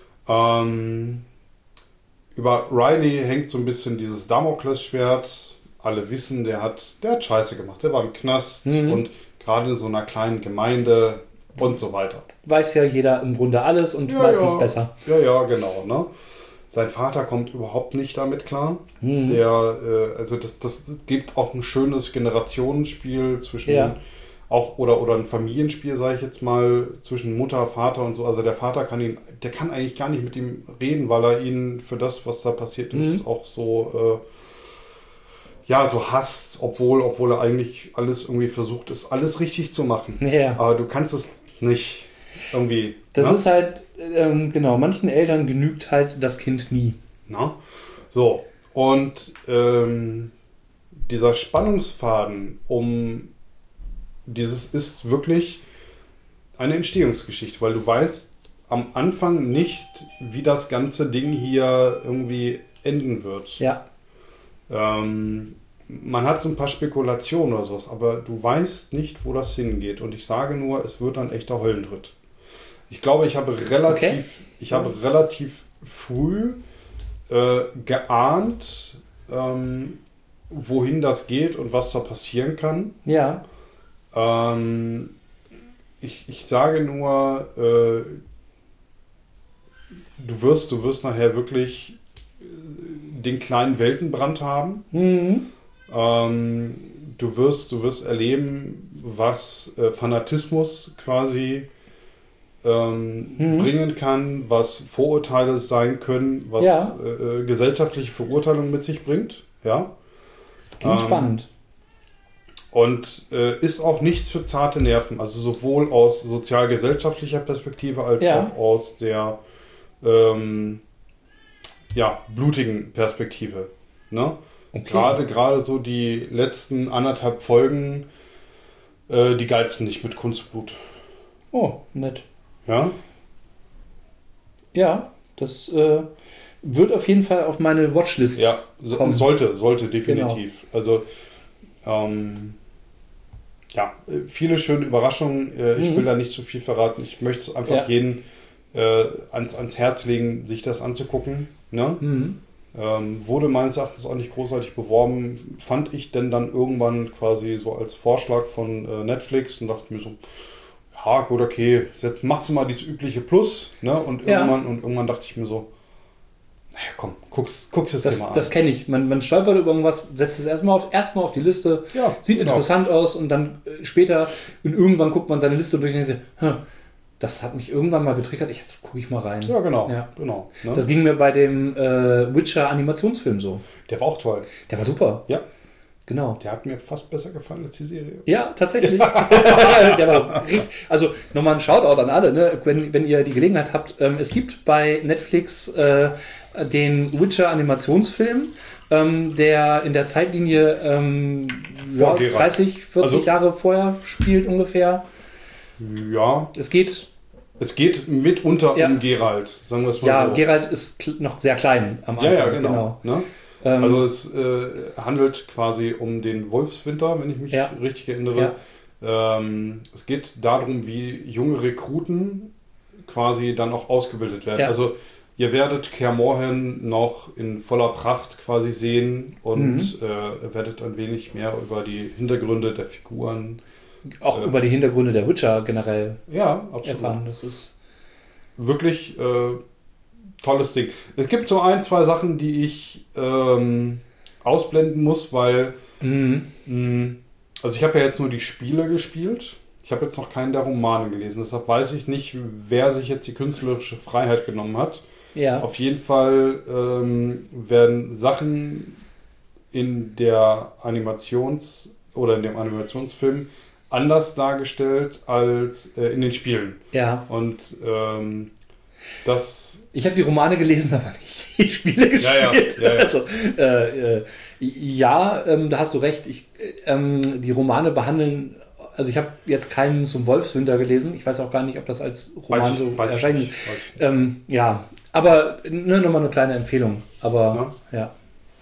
Über Riley hängt so ein bisschen dieses Damoklesschwert. Alle wissen, der hat Scheiße gemacht. Der war im Knast und gerade in so einer kleinen Gemeinde und so weiter. Weiß ja jeder im Grunde alles und meistens besser. Ja, genau. Ne? Sein Vater kommt überhaupt nicht damit klar. Also das gibt auch ein schönes Generationenspiel zwischen auch oder ein Familienspiel, sage ich jetzt mal, zwischen Mutter, Vater und so. Also der Vater kann eigentlich gar nicht mit ihm reden, weil er ihn für das, was da passiert ist, auch so so hasst, obwohl er eigentlich alles irgendwie versucht ist, alles richtig zu machen. Ja. Aber du kannst es nicht irgendwie. Das ist halt, manchen Eltern genügt halt das Kind nie. Na? So, und dieser Spannungsfaden dieses ist wirklich eine Entstehungsgeschichte, weil du weißt am Anfang nicht, wie das ganze Ding hier irgendwie enden wird. Ja. Man hat so ein paar Spekulationen oder sowas, aber du weißt nicht, wo das hingeht. Und ich sage nur, es wird ein echter Höllenritt. Ich glaube, ich habe relativ früh geahnt, wohin das geht und was da passieren kann. Ja. Ich sage nur, du wirst nachher wirklich den kleinen Weltenbrand haben. Du wirst erleben, was Fanatismus quasi bringen kann, was Vorurteile sein können, was gesellschaftliche Verurteilung mit sich bringt. Ja? Klingt spannend. Und ist auch nichts für zarte Nerven, also sowohl aus sozial-gesellschaftlicher Perspektive als auch aus der blutigen Perspektive. Ne? Okay. Gerade so die letzten 1,5 Folgen, die geizen nicht mit Kunstblut. Oh, nett. Ja? Ja, das wird auf jeden Fall auf meine Watchlist kommen. Sollte definitiv. Genau. Also, viele schöne Überraschungen. Ich will da nicht zu viel verraten. Ich möchte es einfach jedem ans Herz legen, sich das anzugucken. Ne? Wurde meines Erachtens auch nicht großartig beworben. Fand ich denn dann irgendwann quasi so als Vorschlag von Netflix und dachte mir so, ja gut, okay, jetzt machst du mal dieses übliche Plus. Ne? Und irgendwann dachte ich mir so, naja, komm, guck's es dir mal an. Das kenne ich. Man stolpert über irgendwas, setzt es erstmal auf die Liste, sieht interessant aus und dann später und irgendwann guckt man seine Liste durch und denkt, das hat mich irgendwann mal getriggert, jetzt gucke ich mal rein. Ja, genau. Ne? Das ging mir bei dem Witcher-Animationsfilm so. Der war auch toll. Der war super. Ja. Genau. Der hat mir fast besser gefallen als die Serie. Ja, tatsächlich. Der war richtig, also nochmal ein Shoutout an alle, ne? Wenn ihr die Gelegenheit habt. Es gibt bei Netflix den Witcher-Animationsfilm, der in der Zeitlinie 30, 40 Jahre vorher spielt ungefähr. Ja. Es geht mitunter um Geralt, sagen wir es mal so. Ja, Geralt ist noch sehr klein am Anfang. Ja, genau. Ne? Also es handelt quasi um den Wolfswinter, wenn ich mich richtig erinnere. Ja. Es geht darum, wie junge Rekruten quasi dann auch ausgebildet werden. Ja. Also ihr werdet Kaer Morhen noch in voller Pracht quasi sehen und werdet ein wenig mehr über die Hintergründe der Figuren. Auch über die Hintergründe der Witcher generell erfahren. Das ist wirklich tolles Ding. Es gibt so 1, 2 Sachen, die ich ausblenden muss, weil also ich habe ja jetzt nur die Spiele gespielt. Ich habe jetzt noch keinen der Romane gelesen. Deshalb weiß ich nicht, wer sich jetzt die künstlerische Freiheit genommen hat. Ja. Auf jeden Fall werden Sachen in der oder in dem Animationsfilm anders dargestellt als in den Spielen. Ja. Und ich habe die Romane gelesen, aber nicht die Spiele gespielt. Ja. Also, da hast du recht. Die Romane behandeln, also ich habe jetzt keinen zum Wolfswinter gelesen. Ich weiß auch gar nicht, ob das als Roman so erscheint. Ja, aber nochmal eine kleine Empfehlung. Aber ja.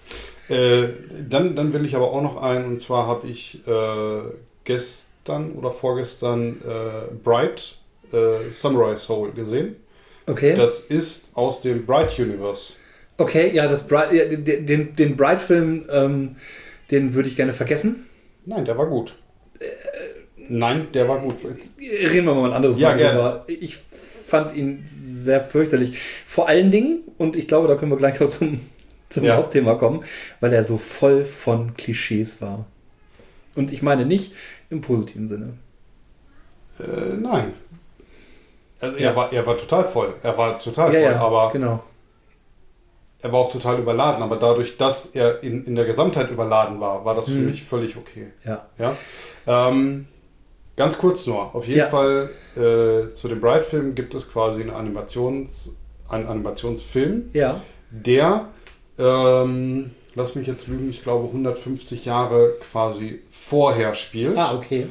Dann will ich aber auch noch und zwar habe ich gestern oder vorgestern Bright Samurai Soul gesehen. Okay. Das ist aus dem Bright Universe. Okay, ja, den Bright-Film, den würde ich gerne vergessen. Nein, der war gut. Nein, der war gut. Reden wir mal ein anderes Mal drüber. Ich fand ihn sehr fürchterlich. Vor allen Dingen, und ich glaube, da können wir gleich noch zum Hauptthema kommen, weil er so voll von Klischees war. Und ich meine nicht im positiven Sinne. Nein. Also er war total voll. Aber genau. Er war auch total überladen. Aber dadurch, dass er in der Gesamtheit überladen war das für mich völlig okay. Ja. Ganz kurz nur. Auf jeden Fall zu dem Bright-Film gibt es quasi einen Animationsfilm, der, lass mich jetzt lügen, ich glaube 150 Jahre quasi vorher spielt. Ah, okay.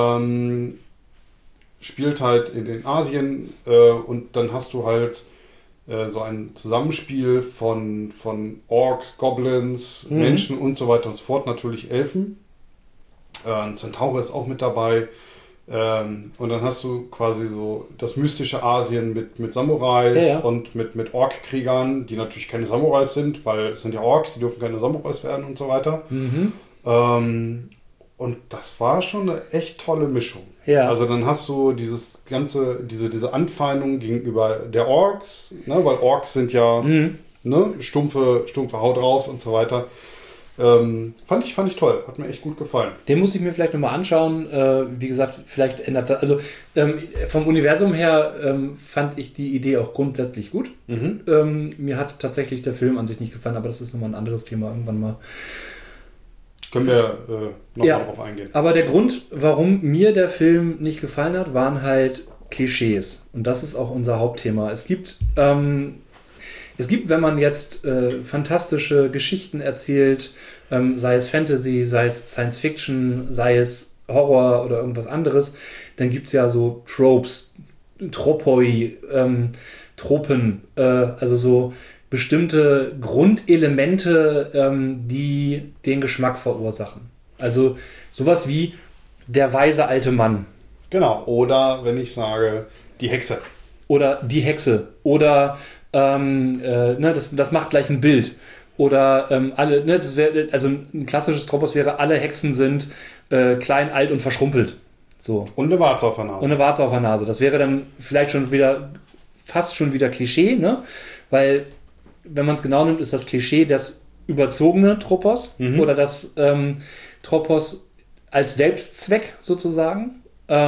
Spielt halt in Asien und dann hast du halt so ein Zusammenspiel von Orks, Goblins, Menschen und so weiter und so fort, natürlich Elfen. Ein Zentaur ist auch mit dabei. Und dann hast du quasi so das mystische Asien mit Samurais und mit Ork-Kriegern, die natürlich keine Samurais sind, weil es sind ja Orks, die dürfen keine Samurais werden und so weiter. Und das war schon eine echt tolle Mischung. Ja. Also dann hast du diese Anfeindung gegenüber der Orks, ne, weil Orks sind ja stumpfe Haut raus und so weiter. Fand ich toll, hat mir echt gut gefallen. Den muss ich mir vielleicht nochmal anschauen. Wie gesagt, vielleicht ändert das. Also vom Universum her fand ich die Idee auch grundsätzlich gut. Mir hat tatsächlich der Film an sich nicht gefallen, aber das ist nochmal ein anderes Thema irgendwann mal. Können wir nochmal drauf eingehen. Aber der Grund, warum mir der Film nicht gefallen hat, waren halt Klischees. Und das ist auch unser Hauptthema. Es gibt, wenn man jetzt fantastische Geschichten erzählt, sei es Fantasy, sei es Science Fiction, sei es Horror oder irgendwas anderes, dann gibt es ja so Tropes, Tropoi, Tropen, also so bestimmte Grundelemente, die den Geschmack verursachen. Also sowas wie der weise alte Mann. Genau, oder wenn ich sage, die Hexe. Oder die Hexe. Oder das macht gleich ein Bild. Oder alle, also ein klassisches Tropos wäre, alle Hexen sind klein, alt und verschrumpelt. So. Und eine Warze auf der Nase. Das wäre dann vielleicht fast schon wieder Klischee, ne? Weil wenn man es genau nimmt, ist das Klischee das überzogene Tropos oder das Tropos als Selbstzweck sozusagen.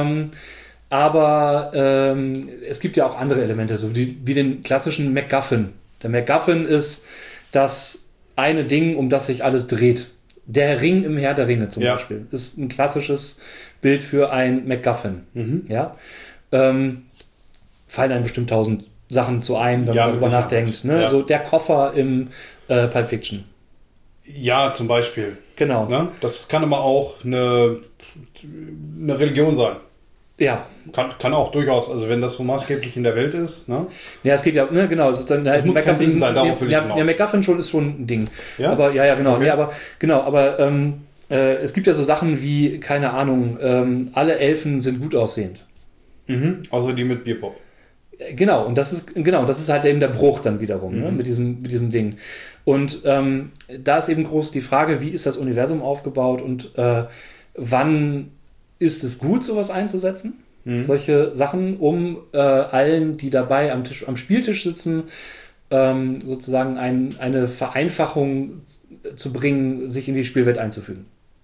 Aber es gibt ja auch andere Elemente, so wie den klassischen MacGuffin. Der MacGuffin ist das eine Ding, um das sich alles dreht. Der Ring im Herr der Ringe zum Ja. Beispiel ist ein klassisches Bild für ein MacGuffin. Ja? Fallen einem bestimmt 1000 Sachen zu ein, wenn Ja, man mit darüber Sicherheit. nachdenkt. Ne? Ja. So der Koffer im Pulp Fiction. Ja, zum Beispiel. Genau. Ne? Das kann aber auch eine Religion sein. Ja. Kann auch durchaus, also wenn das so maßgeblich in der Welt ist. Ne? Ja, es geht ja, ne, genau. Es ist dann halt muss kein MacGuffin Ding sein, darauf will ich ja, hinaus. ja, MacGuffin schon ist schon ein Ding. Ja? Aber ja, genau. Okay. Nee, aber genau, aber es gibt ja so Sachen wie, keine Ahnung, alle Elfen sind gut aussehend. Außer die mit Bierpop. Genau, und das ist halt eben der Bruch dann wiederum, ne, mit diesem Ding. Und da ist eben groß die Frage, wie ist das Universum aufgebaut und wann ist es gut, sowas einzusetzen? Solche Sachen, um allen, die dabei am Spieltisch sitzen, sozusagen eine Vereinfachung zu bringen, sich in die Spielwelt einzufügen.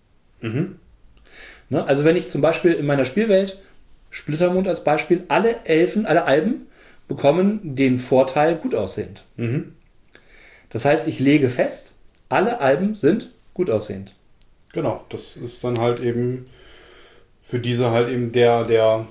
Ne? Also wenn ich zum Beispiel in meiner Spielwelt, Splittermond als Beispiel, alle Alben bekommen den Vorteil gut aussehend. Das heißt, ich lege fest, alle Alben sind gut aussehend. Genau, das ist dann halt eben für diese halt eben der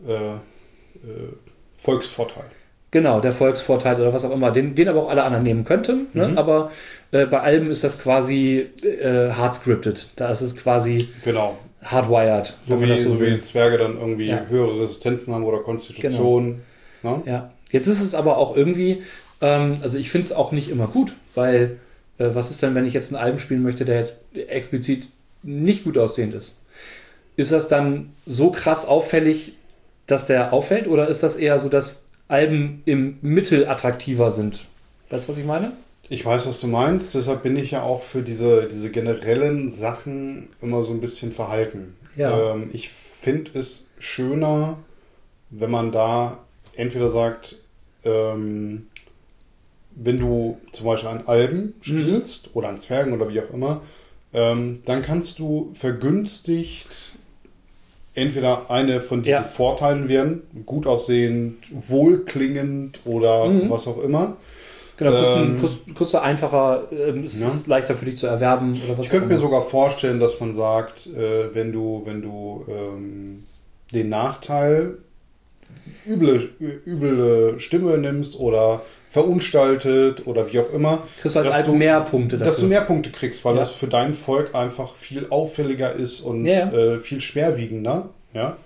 Volksvorteil. Genau, der Volksvorteil oder was auch immer, den aber auch alle anderen nehmen könnten. Ne? Aber bei Alben ist das quasi hard scripted. Da ist es quasi Genau. hardwired. So wie Zwerge dann irgendwie Ja. höhere Resistenzen haben oder Konstitution. Genau. Ne? Ja. Jetzt ist es aber auch irgendwie, also ich finde es auch nicht immer gut, weil was ist denn, wenn ich jetzt einen Alben spielen möchte, der jetzt explizit nicht gut aussehend ist? Ist das dann so krass auffällig, dass der auffällt, oder ist das eher so, dass Alben im Mittel attraktiver sind? Weißt du, was ich meine? Ich weiß, was du meinst. Deshalb bin ich ja auch für diese generellen Sachen immer so ein bisschen verhalten. Ja. Ich finde es schöner, wenn man da entweder sagt, wenn du zum Beispiel an Alben spielst oder an Zwergen oder wie auch immer, dann kannst du vergünstigt entweder eine von diesen Vorteilen werden, gut aussehend, wohlklingend oder was auch immer. Genau, kriegst du einfacher, ist leichter für dich zu erwerben. Oder was ich könnte mir sogar vorstellen, dass man sagt, wenn du den Nachteil üble Stimme nimmst oder verunstaltet oder wie auch immer, kriegst du als Album mehr Punkte dafür. Dass du mehr Punkte kriegst, weil das für dein Volk einfach viel auffälliger ist und viel schwerwiegender. Ja?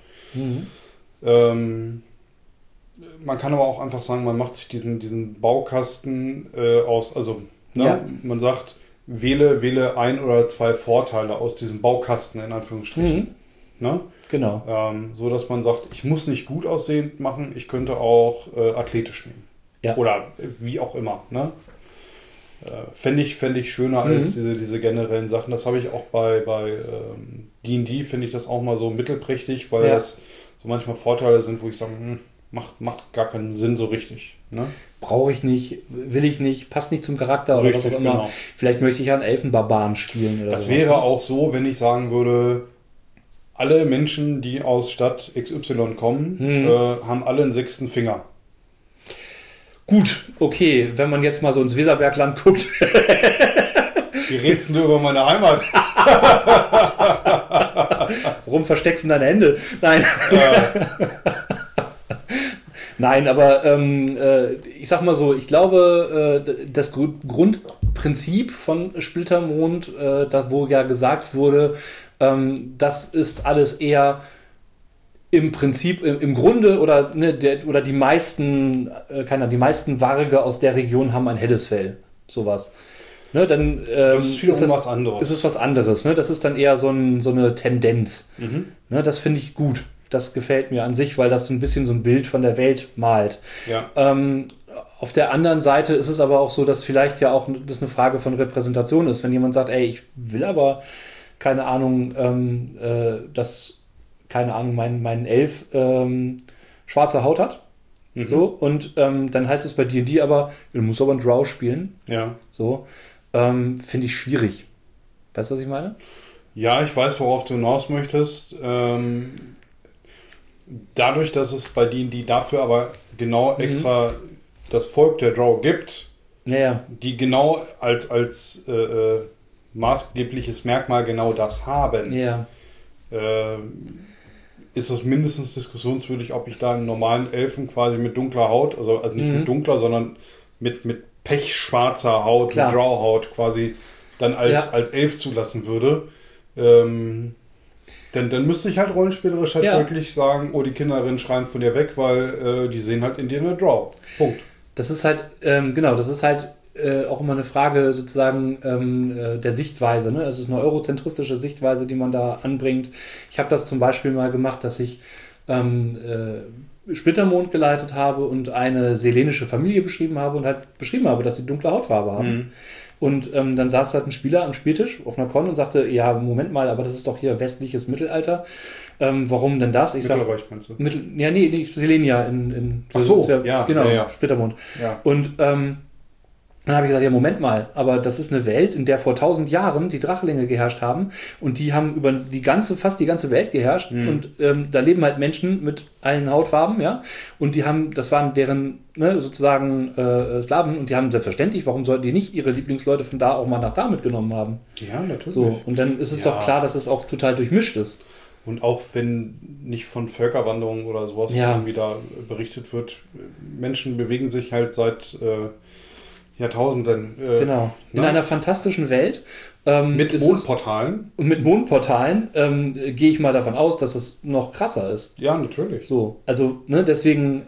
Man kann aber auch einfach sagen, man macht sich diesen Baukasten aus, also man sagt, wähle ein oder zwei Vorteile aus diesem Baukasten in Anführungsstrichen. Ne? Genau. So dass man sagt, ich muss nicht gut aussehend machen, ich könnte auch athletisch nehmen. Ja. Oder wie auch immer. Ne? Fände ich schöner als diese generellen Sachen. Das habe ich auch bei D&D, finde ich das auch mal so mittelprächtig, weil das so manchmal Vorteile sind, wo ich sage, macht gar keinen Sinn so richtig. Ne? Brauche ich nicht, will ich nicht, passt nicht zum Charakter oder Richtig, was auch immer. genau. Vielleicht möchte ich einen Elfenbarbaren spielen. Oder Das sowas. wäre auch so, wenn ich sagen würde, alle Menschen, die aus Stadt XY kommen, haben alle einen 6. Finger. Gut, okay, wenn man jetzt mal so ins Weserbergland guckt. Wie redest du über meine Heimat? Warum versteckst du deine Hände? Nein. Nein, aber ich sag mal so, ich glaube, das Grundprinzip von Splittermond, wo ja gesagt wurde, das ist alles eher im Prinzip, im Grunde oder die meisten, die meisten Warge aus der Region haben ein helles Fell. Sowas. Ne, dann, das ist wiederum was anderes. Das ist was anderes. Ne? Das ist dann eher so eine Tendenz. Ne, das finde ich gut. Das gefällt mir an sich, weil das so ein bisschen so ein Bild von der Welt malt. Ja. Auf der anderen Seite ist es aber auch so, dass vielleicht ja auch das eine Frage von Repräsentation ist. Wenn jemand sagt, ey, ich will aber, keine Ahnung, mein Elf schwarze Haut hat. So, und dann heißt es bei D&D aber, du musst aber einen Drow spielen. Ja. So, finde ich schwierig. Weißt du, was ich meine? Ja, ich weiß, worauf du hinaus möchtest. Dadurch, dass es bei D&D dafür aber genau extra das Volk der Drow gibt, die genau als maßgebliches Merkmal genau das haben, ist es mindestens diskussionswürdig, ob ich da einen normalen Elfen quasi mit dunkler Haut, also nicht mit dunkler, sondern mit pechschwarzer Haut, mit Grauhaut quasi dann als Elf zulassen würde. Dann müsste ich halt rollenspielerisch halt wirklich sagen, oh, die Kinderinnen schreien von dir weg, weil die sehen halt in dir eine Draw. Punkt. Das ist halt, auch immer eine Frage sozusagen der Sichtweise. Ne? Es ist eine eurozentristische Sichtweise, die man da anbringt. Ich habe das zum Beispiel mal gemacht, dass ich Splittermond geleitet habe und eine selenische Familie beschrieben habe und halt beschrieben habe, dass sie dunkle Hautfarbe haben. Und dann saß halt ein Spieler am Spieltisch auf einer Con und sagte, ja, Moment mal, aber das ist doch hier westliches Mittelalter. Warum denn das? Ich Mittelreich, meinst du? Nicht Selenia in Ach so, genau, Splittermond. Ja. Und dann habe ich gesagt, ja, Moment mal, aber das ist eine Welt, in der vor 1000 Jahren die Drachlinge geherrscht haben und die haben über fast die ganze Welt geherrscht und da leben halt Menschen mit allen Hautfarben, ja, und das waren deren, sozusagen Slawen und die haben selbstverständlich, warum sollten die nicht ihre Lieblingsleute von da auch mal nach da mitgenommen haben? Ja, natürlich. So, und dann ist es doch klar, dass es auch total durchmischt ist. Und auch wenn nicht von Völkerwanderungen oder sowas irgendwie da berichtet wird, Menschen bewegen sich halt seit Jahrtausenden. Genau. In einer fantastischen Welt. Mit Mondportalen. Und mit Mondportalen gehe ich mal davon aus, dass es noch krasser ist. Ja, natürlich. So, also, deswegen,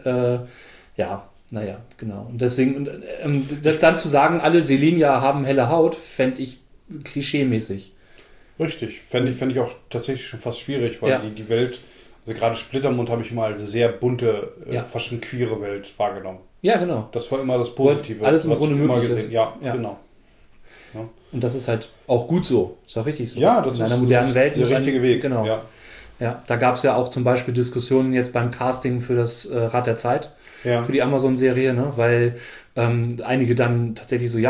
genau. Und deswegen, das dann zu sagen, alle Selenia haben helle Haut, fände ich klischeemäßig. Richtig. Fände ich auch tatsächlich schon fast schwierig, weil die Welt, also gerade Splittermond habe ich immer als sehr bunte, fast schon queere Welt wahrgenommen. Ja, genau. Das war immer das Positive, alles im Grunde möglich ist. Ja, genau. Ja. Und das ist halt auch gut so. Ist auch richtig so. Ja, das in einer modernen Welt der richtige Weg. Genau. Ja, da gab es ja auch zum Beispiel Diskussionen jetzt beim Casting für das Rad der Zeit, für die Amazon-Serie, weil einige dann tatsächlich so,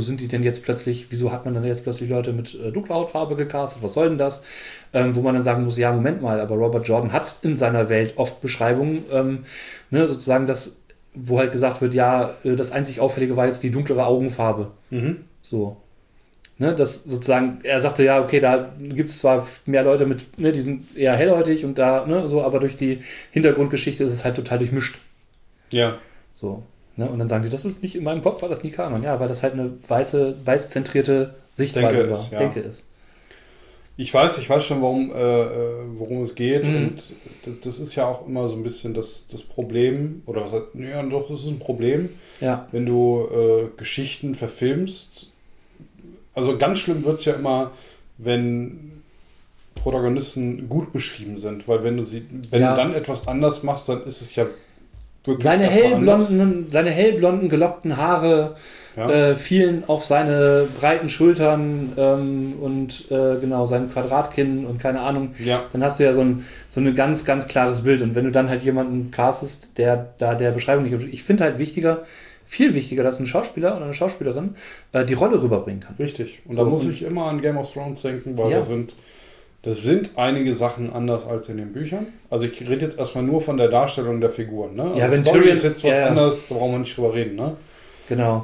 wieso hat man dann jetzt plötzlich Leute mit dunkler Hautfarbe gecastet, was soll denn das? Wo man dann sagen muss, ja, Moment mal, aber Robert Jordan hat in seiner Welt oft Beschreibungen, sozusagen wo halt gesagt wird, ja, das einzig Auffällige war jetzt die dunklere Augenfarbe. So. Das sozusagen, er sagte, ja, okay, da gibt es zwar mehr Leute mit, die sind eher hellhäutig und da, aber durch die Hintergrundgeschichte ist es halt total durchmischt. Ja. So. Und dann sagen die, das ist nicht in meinem Kopf, war das nie Kanon. Ja, weil das halt eine weiß-zentrierte Sichtweise Denke ist. Ich weiß schon, worum es geht und das ist ja auch immer so ein bisschen das Problem, oder was heißt, ja doch, das ist ein Problem, wenn du Geschichten verfilmst. Also ganz schlimm wird es ja immer, wenn Protagonisten gut beschrieben sind, weil wenn du dann etwas anders machst, dann ist es ja wirklich seine hellblonden, gelockten Haare fielen auf seine breiten Schultern und sein Quadratkinn und keine Ahnung. Ja. Dann hast du ja so ein ganz, ganz klares Bild. Und wenn du dann halt jemanden castest, der da der Beschreibung nicht... Ich finde halt viel wichtiger, dass ein Schauspieler oder eine Schauspielerin die Rolle rüberbringen kann. Richtig. Und da muss ich immer an Game of Thrones denken, weil das sind einige Sachen anders als in den Büchern. Also ich rede jetzt erstmal nur von der Darstellung der Figuren. Ne? Also wenn Story Tyrion ist jetzt was anderes, da brauchen wir nicht drüber reden. Ne? Genau.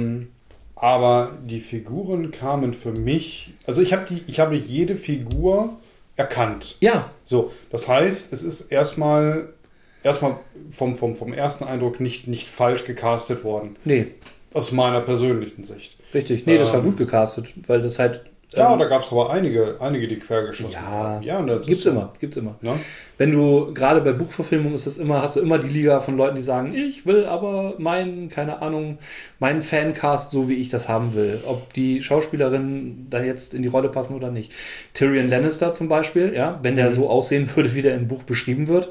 Aber die Figuren kamen für mich... Also ich habe jede Figur erkannt. Ja. So, das heißt, es ist erstmal vom ersten Eindruck nicht falsch gecastet worden. Nee. Aus meiner persönlichen Sicht. Richtig. Nee, das war gut gecastet, weil das halt... Ja, da gab es aber einige, die quergeschossen haben. Ja, das gibt's immer. Ja? Wenn du, gerade bei Buchverfilmungen hast du immer die Liga von Leuten, die sagen, ich will aber meinen Fancast so, wie ich das haben will. Ob die Schauspielerinnen da jetzt in die Rolle passen oder nicht. Tyrion Lannister zum Beispiel, wenn der so aussehen würde, wie der im Buch beschrieben wird,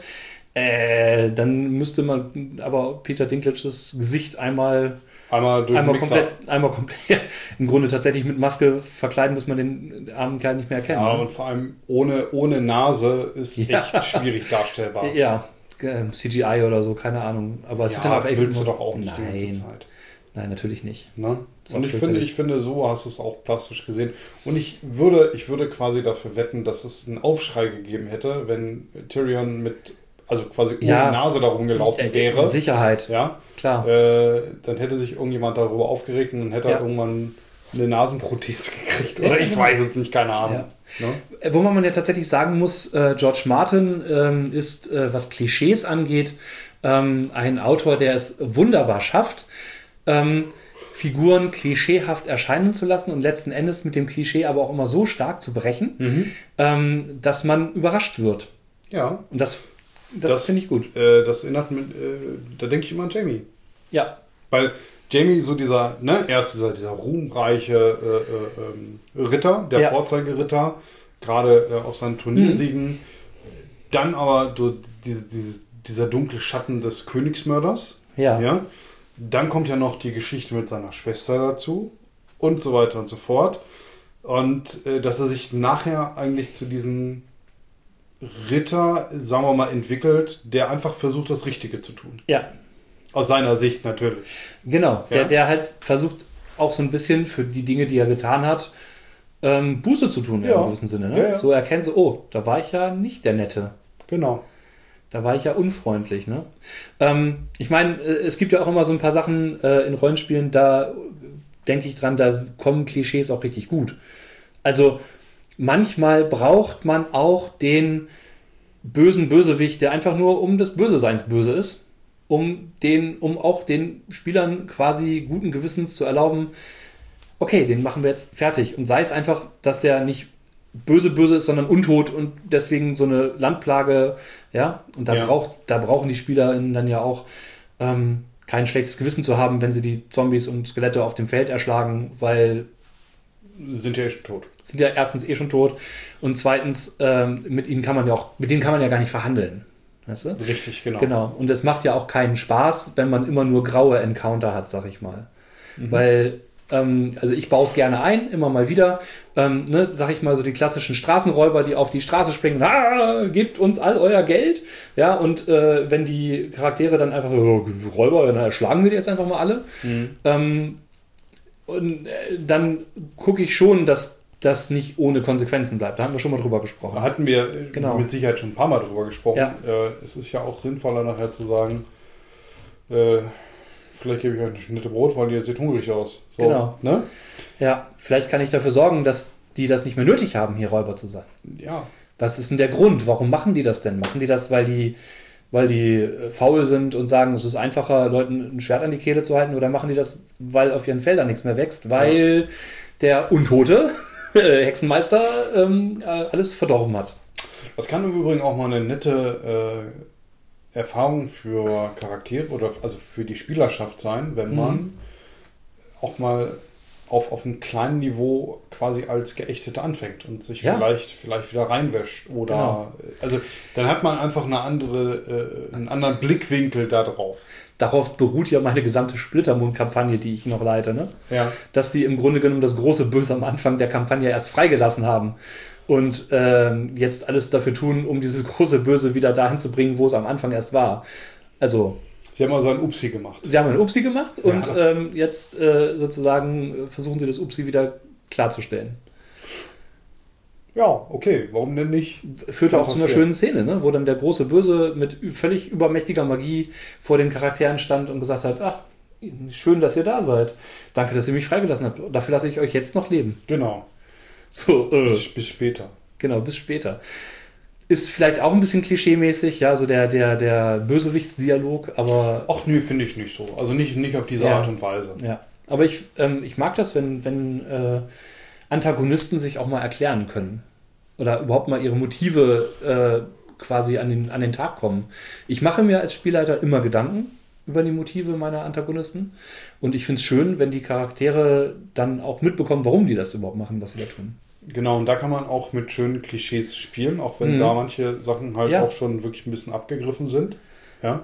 dann müsste man aber Peter Dinklages Gesicht einmal komplett, im Grunde tatsächlich mit Maske verkleiden, muss man den armen Kerl nicht mehr erkennen. Ja, und vor allem ohne Nase ist echt schwierig darstellbar. Ja, CGI oder so, keine Ahnung. Aber es das willst du doch auch nicht die ganze Zeit. Nein, natürlich nicht. Ne? Und ich finde, so hast du es auch plastisch gesehen. Und ich würde quasi dafür wetten, dass es einen Aufschrei gegeben hätte, wenn Tyrion quasi ohne Nase darum gelaufen wäre. Sicherheit. Ja, klar. Dann hätte sich irgendjemand darüber aufgeregt und dann hätte er irgendwann eine Nasenprothese gekriegt. Oder ich weiß es nicht, keine Ahnung. Ja. Ne? Wo man ja tatsächlich sagen muss, George Martin ist, was Klischees angeht, ein Autor, der es wunderbar schafft, Figuren klischeehaft erscheinen zu lassen und letzten Endes mit dem Klischee aber auch immer so stark zu brechen, dass man überrascht wird. Ja. Und das finde ich gut. Das erinnert mich, da denke ich immer an Jamie. Ja. Weil Jamie so dieser, ne, er ist dieser ruhmreiche Ritter, der Vorzeigeritter, gerade auf seinen Turniersiegen. Dann aber so dieser dunkle Schatten des Königsmörders. Ja. Dann kommt ja noch die Geschichte mit seiner Schwester dazu und so weiter und so fort. Und dass er sich nachher eigentlich zu diesem Ritter, sagen wir mal, entwickelt, der einfach versucht, das Richtige zu tun. Ja. Aus seiner Sicht natürlich. Genau, der halt versucht auch so ein bisschen für die Dinge, die er getan hat, Buße zu tun, in einem gewissen Sinne. Ne? Ja. So erkennt so, oh, da war ich ja nicht der Nette. Genau. Da war ich ja unfreundlich. Ne? Ich meine, es gibt ja auch immer so ein paar Sachen in Rollenspielen, da denke ich dran, da kommen Klischees auch richtig gut. Also manchmal braucht man auch den bösen Bösewicht, der einfach nur um des Böseseins böse ist, um auch den Spielern quasi guten Gewissens zu erlauben, okay, den machen wir jetzt fertig. Und sei es einfach, dass der nicht böse ist, sondern untot und deswegen so eine Landplage, ja, und da brauchen die Spieler dann ja auch kein schlechtes Gewissen zu haben, wenn sie die Zombies und Skelette auf dem Feld erschlagen, weil sind ja schon tot. Sind ja erstens schon tot und zweitens, mit denen kann man ja gar nicht verhandeln. Weißt du? Richtig, genau. Genau. Und es macht ja auch keinen Spaß, wenn man immer nur graue Encounter hat, sag ich mal. Weil, also ich baue es gerne ein, immer mal wieder, sag ich mal, so die klassischen Straßenräuber, die auf die Straße springen, gebt uns all euer Geld. Ja, und wenn die Charaktere dann einfach so, Räuber, dann erschlagen wir die jetzt einfach mal alle. Und dann gucke ich schon, dass das nicht ohne Konsequenzen bleibt. Da haben wir schon mal drüber gesprochen. Da hatten wir mit Sicherheit schon ein paar Mal drüber gesprochen. Ja. Es ist ja auch sinnvoller nachher zu sagen, vielleicht gebe ich euch eine nette Brot, weil ihr seht hungrig aus. So, genau. Ne? Ja, vielleicht kann ich dafür sorgen, dass die das nicht mehr nötig haben, hier Räuber zu sein. Ja. Was ist denn der Grund? Warum machen die das denn? Machen die das, weil die faul sind und sagen, es ist einfacher, Leuten ein Schwert an die Kehle zu halten, oder machen die das, weil auf ihren Feldern nichts mehr wächst, weil der Untote Hexenmeister alles verdorben hat. Das kann im Übrigen auch mal eine nette Erfahrung für Charaktere oder also für die Spielerschaft sein, wenn man auch mal auf einem kleinen Niveau quasi als Geächteter anfängt und sich vielleicht wieder reinwäscht. Oder also dann hat man einfach einen anderen Blickwinkel da drauf. Darauf beruht ja meine gesamte Splittermond-Kampagne, die ich noch leite. Ne? Ja. Dass die im Grunde genommen das große Böse am Anfang der Kampagne erst freigelassen haben. Und jetzt alles dafür tun, um dieses große Böse wieder dahin zu bringen, wo es am Anfang erst war. Also Sie haben also ein Upsi gemacht. Sie haben ein Upsi gemacht und jetzt sozusagen versuchen Sie das Upsi wieder klarzustellen. Ja, okay, warum denn nicht? Führt auch zu einer schönen Szene, ne? Wo dann der große Böse mit völlig übermächtiger Magie vor den Charakteren stand und gesagt hat, ach, schön, dass ihr da seid. Danke, dass ihr mich freigelassen habt. Dafür lasse ich euch jetzt noch leben. Genau. So, bis später. Genau, bis später. Ist vielleicht auch ein bisschen klischeemäßig, ja, so der Bösewichtsdialog, aber... Ach nö, finde ich nicht so. Also nicht auf diese Art und Weise. Ja, aber ich mag das, wenn Antagonisten sich auch mal erklären können. Oder überhaupt mal ihre Motive quasi an den Tag kommen. Ich mache mir als Spielleiter immer Gedanken über die Motive meiner Antagonisten. Und ich finde es schön, wenn die Charaktere dann auch mitbekommen, warum die das überhaupt machen, was sie da tun. Genau, und da kann man auch mit schönen Klischees spielen, auch wenn da manche Sachen halt auch schon wirklich ein bisschen abgegriffen sind. Ja.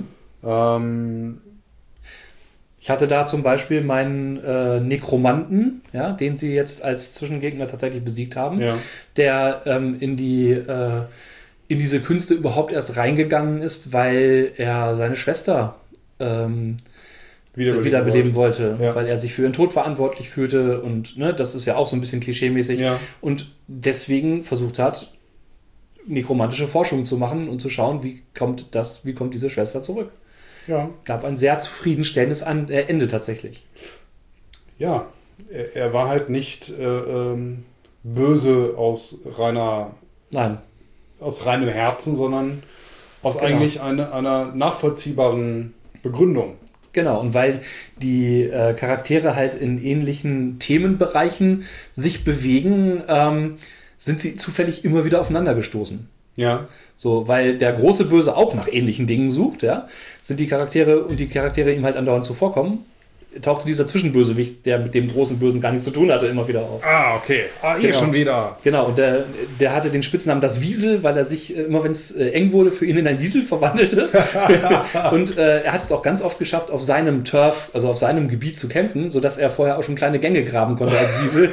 Ich hatte da zum Beispiel meinen Nekromanten, ja, den sie jetzt als Zwischengegner tatsächlich besiegt haben, der in diese Künste überhaupt erst reingegangen ist, weil er seine Schwester wiederbeleben wollte, weil er sich für ihren Tod verantwortlich fühlte und das ist ja auch so ein bisschen klischeemäßig und deswegen versucht hat, nekromantische Forschung zu machen und zu schauen, wie kommt diese Schwester zurück. Ja. Gab ein sehr zufriedenstellendes Ende tatsächlich. Ja, er war halt nicht böse Nein. aus reinem Herzen, sondern aus Genau. eigentlich einer nachvollziehbaren Begründung. Genau, und weil die Charaktere halt in ähnlichen Themenbereichen sich bewegen, sind sie zufällig immer wieder aufeinander gestoßen. Ja. So, weil der große Böse auch nach ähnlichen Dingen sucht, ja, sind die Charaktere ihm halt andauernd zuvorkommen, tauchte dieser Zwischenbösewicht, der mit dem großen Bösen gar nichts zu tun hatte, immer wieder auf. Ah, okay. Hier Genau. schon wieder. Genau, und der hatte den Spitznamen das Wiesel, weil er sich immer, wenn es eng wurde, für ihn in ein Wiesel verwandelte. Und er hat es auch ganz oft geschafft, auf seinem Turf, also auf seinem Gebiet zu kämpfen, sodass er vorher auch schon kleine Gänge graben konnte als Wiesel.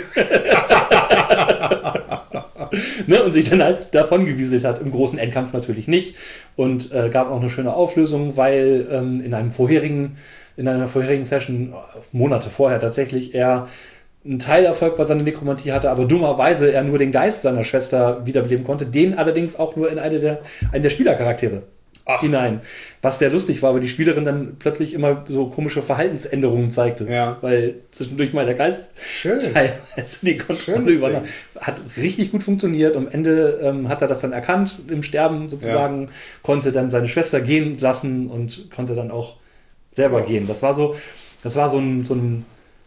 Ne, und sich dann halt davon gewieselt hat. Im großen Endkampf natürlich nicht. Und gab auch eine schöne Auflösung, weil in einer vorherigen Session, Monate vorher tatsächlich, er einen Teilerfolg bei seiner Nekromantie hatte, aber dummerweise er nur den Geist seiner Schwester wiederbeleben konnte, den allerdings auch nur in einen der Spielercharaktere hinein. Was sehr lustig war, weil die Spielerin dann plötzlich immer so komische Verhaltensänderungen zeigte. Ja. Weil zwischendurch mal der Geist teilweise die Kontrolle übernahm. Hat richtig gut funktioniert. Am Ende hat er das dann erkannt, im Sterben sozusagen, konnte dann seine Schwester gehen lassen und konnte dann auch selber gehen. Das war so ein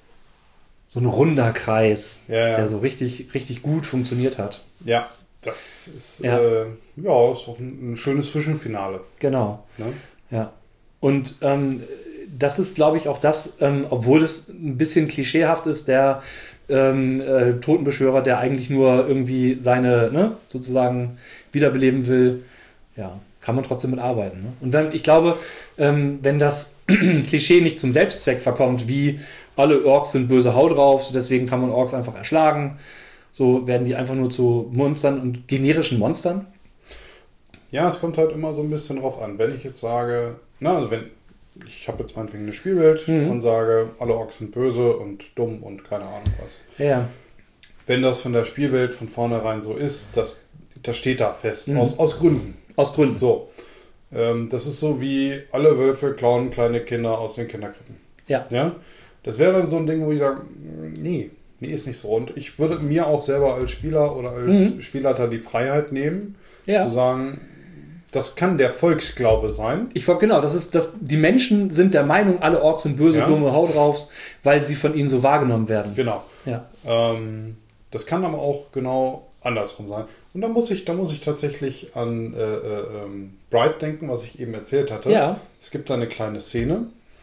runder Kreis, der so richtig, richtig gut funktioniert hat. Ja, das ist, ist auch ein schönes Zwischenfinale. Genau. Ne? Ja. Und das ist, glaube ich, auch das, obwohl es ein bisschen klischeehaft ist, der Totenbeschwörer, der eigentlich nur irgendwie seine, sozusagen wiederbeleben will, ja, kann man trotzdem mitarbeiten. Ne? Und ich glaube, wenn das Klischee nicht zum Selbstzweck verkommt, wie alle Orks sind böse Haut drauf, so deswegen kann man Orks einfach erschlagen, so werden die einfach nur zu Monstern und generischen Monstern. Ja, es kommt halt immer so ein bisschen drauf an. Wenn ich jetzt sage, ich habe jetzt meinetwegen eine Spielwelt und sage, alle Orks sind böse und dumm und keine Ahnung was. Ja. Wenn das von der Spielwelt von vornherein so ist, das steht da fest, aus Gründen. Aus Gründen. So. Das ist so wie alle Wölfe klauen kleine Kinder aus den Kinderkrippen. Ja. Das wäre dann so ein Ding, wo ich sage, nee, ist nicht so. Und ich würde mir auch selber als Spieler oder als Spielleiter die Freiheit nehmen, zu sagen, das kann der Volksglaube sein. Die Menschen sind der Meinung, alle Orks sind böse, dumme Haut drauf, weil sie von ihnen so wahrgenommen werden. Genau. Ja. Das kann aber auch genau andersrum sein. Und da muss ich tatsächlich an Bright denken, was ich eben erzählt hatte. Ja. Es gibt da eine kleine Szene.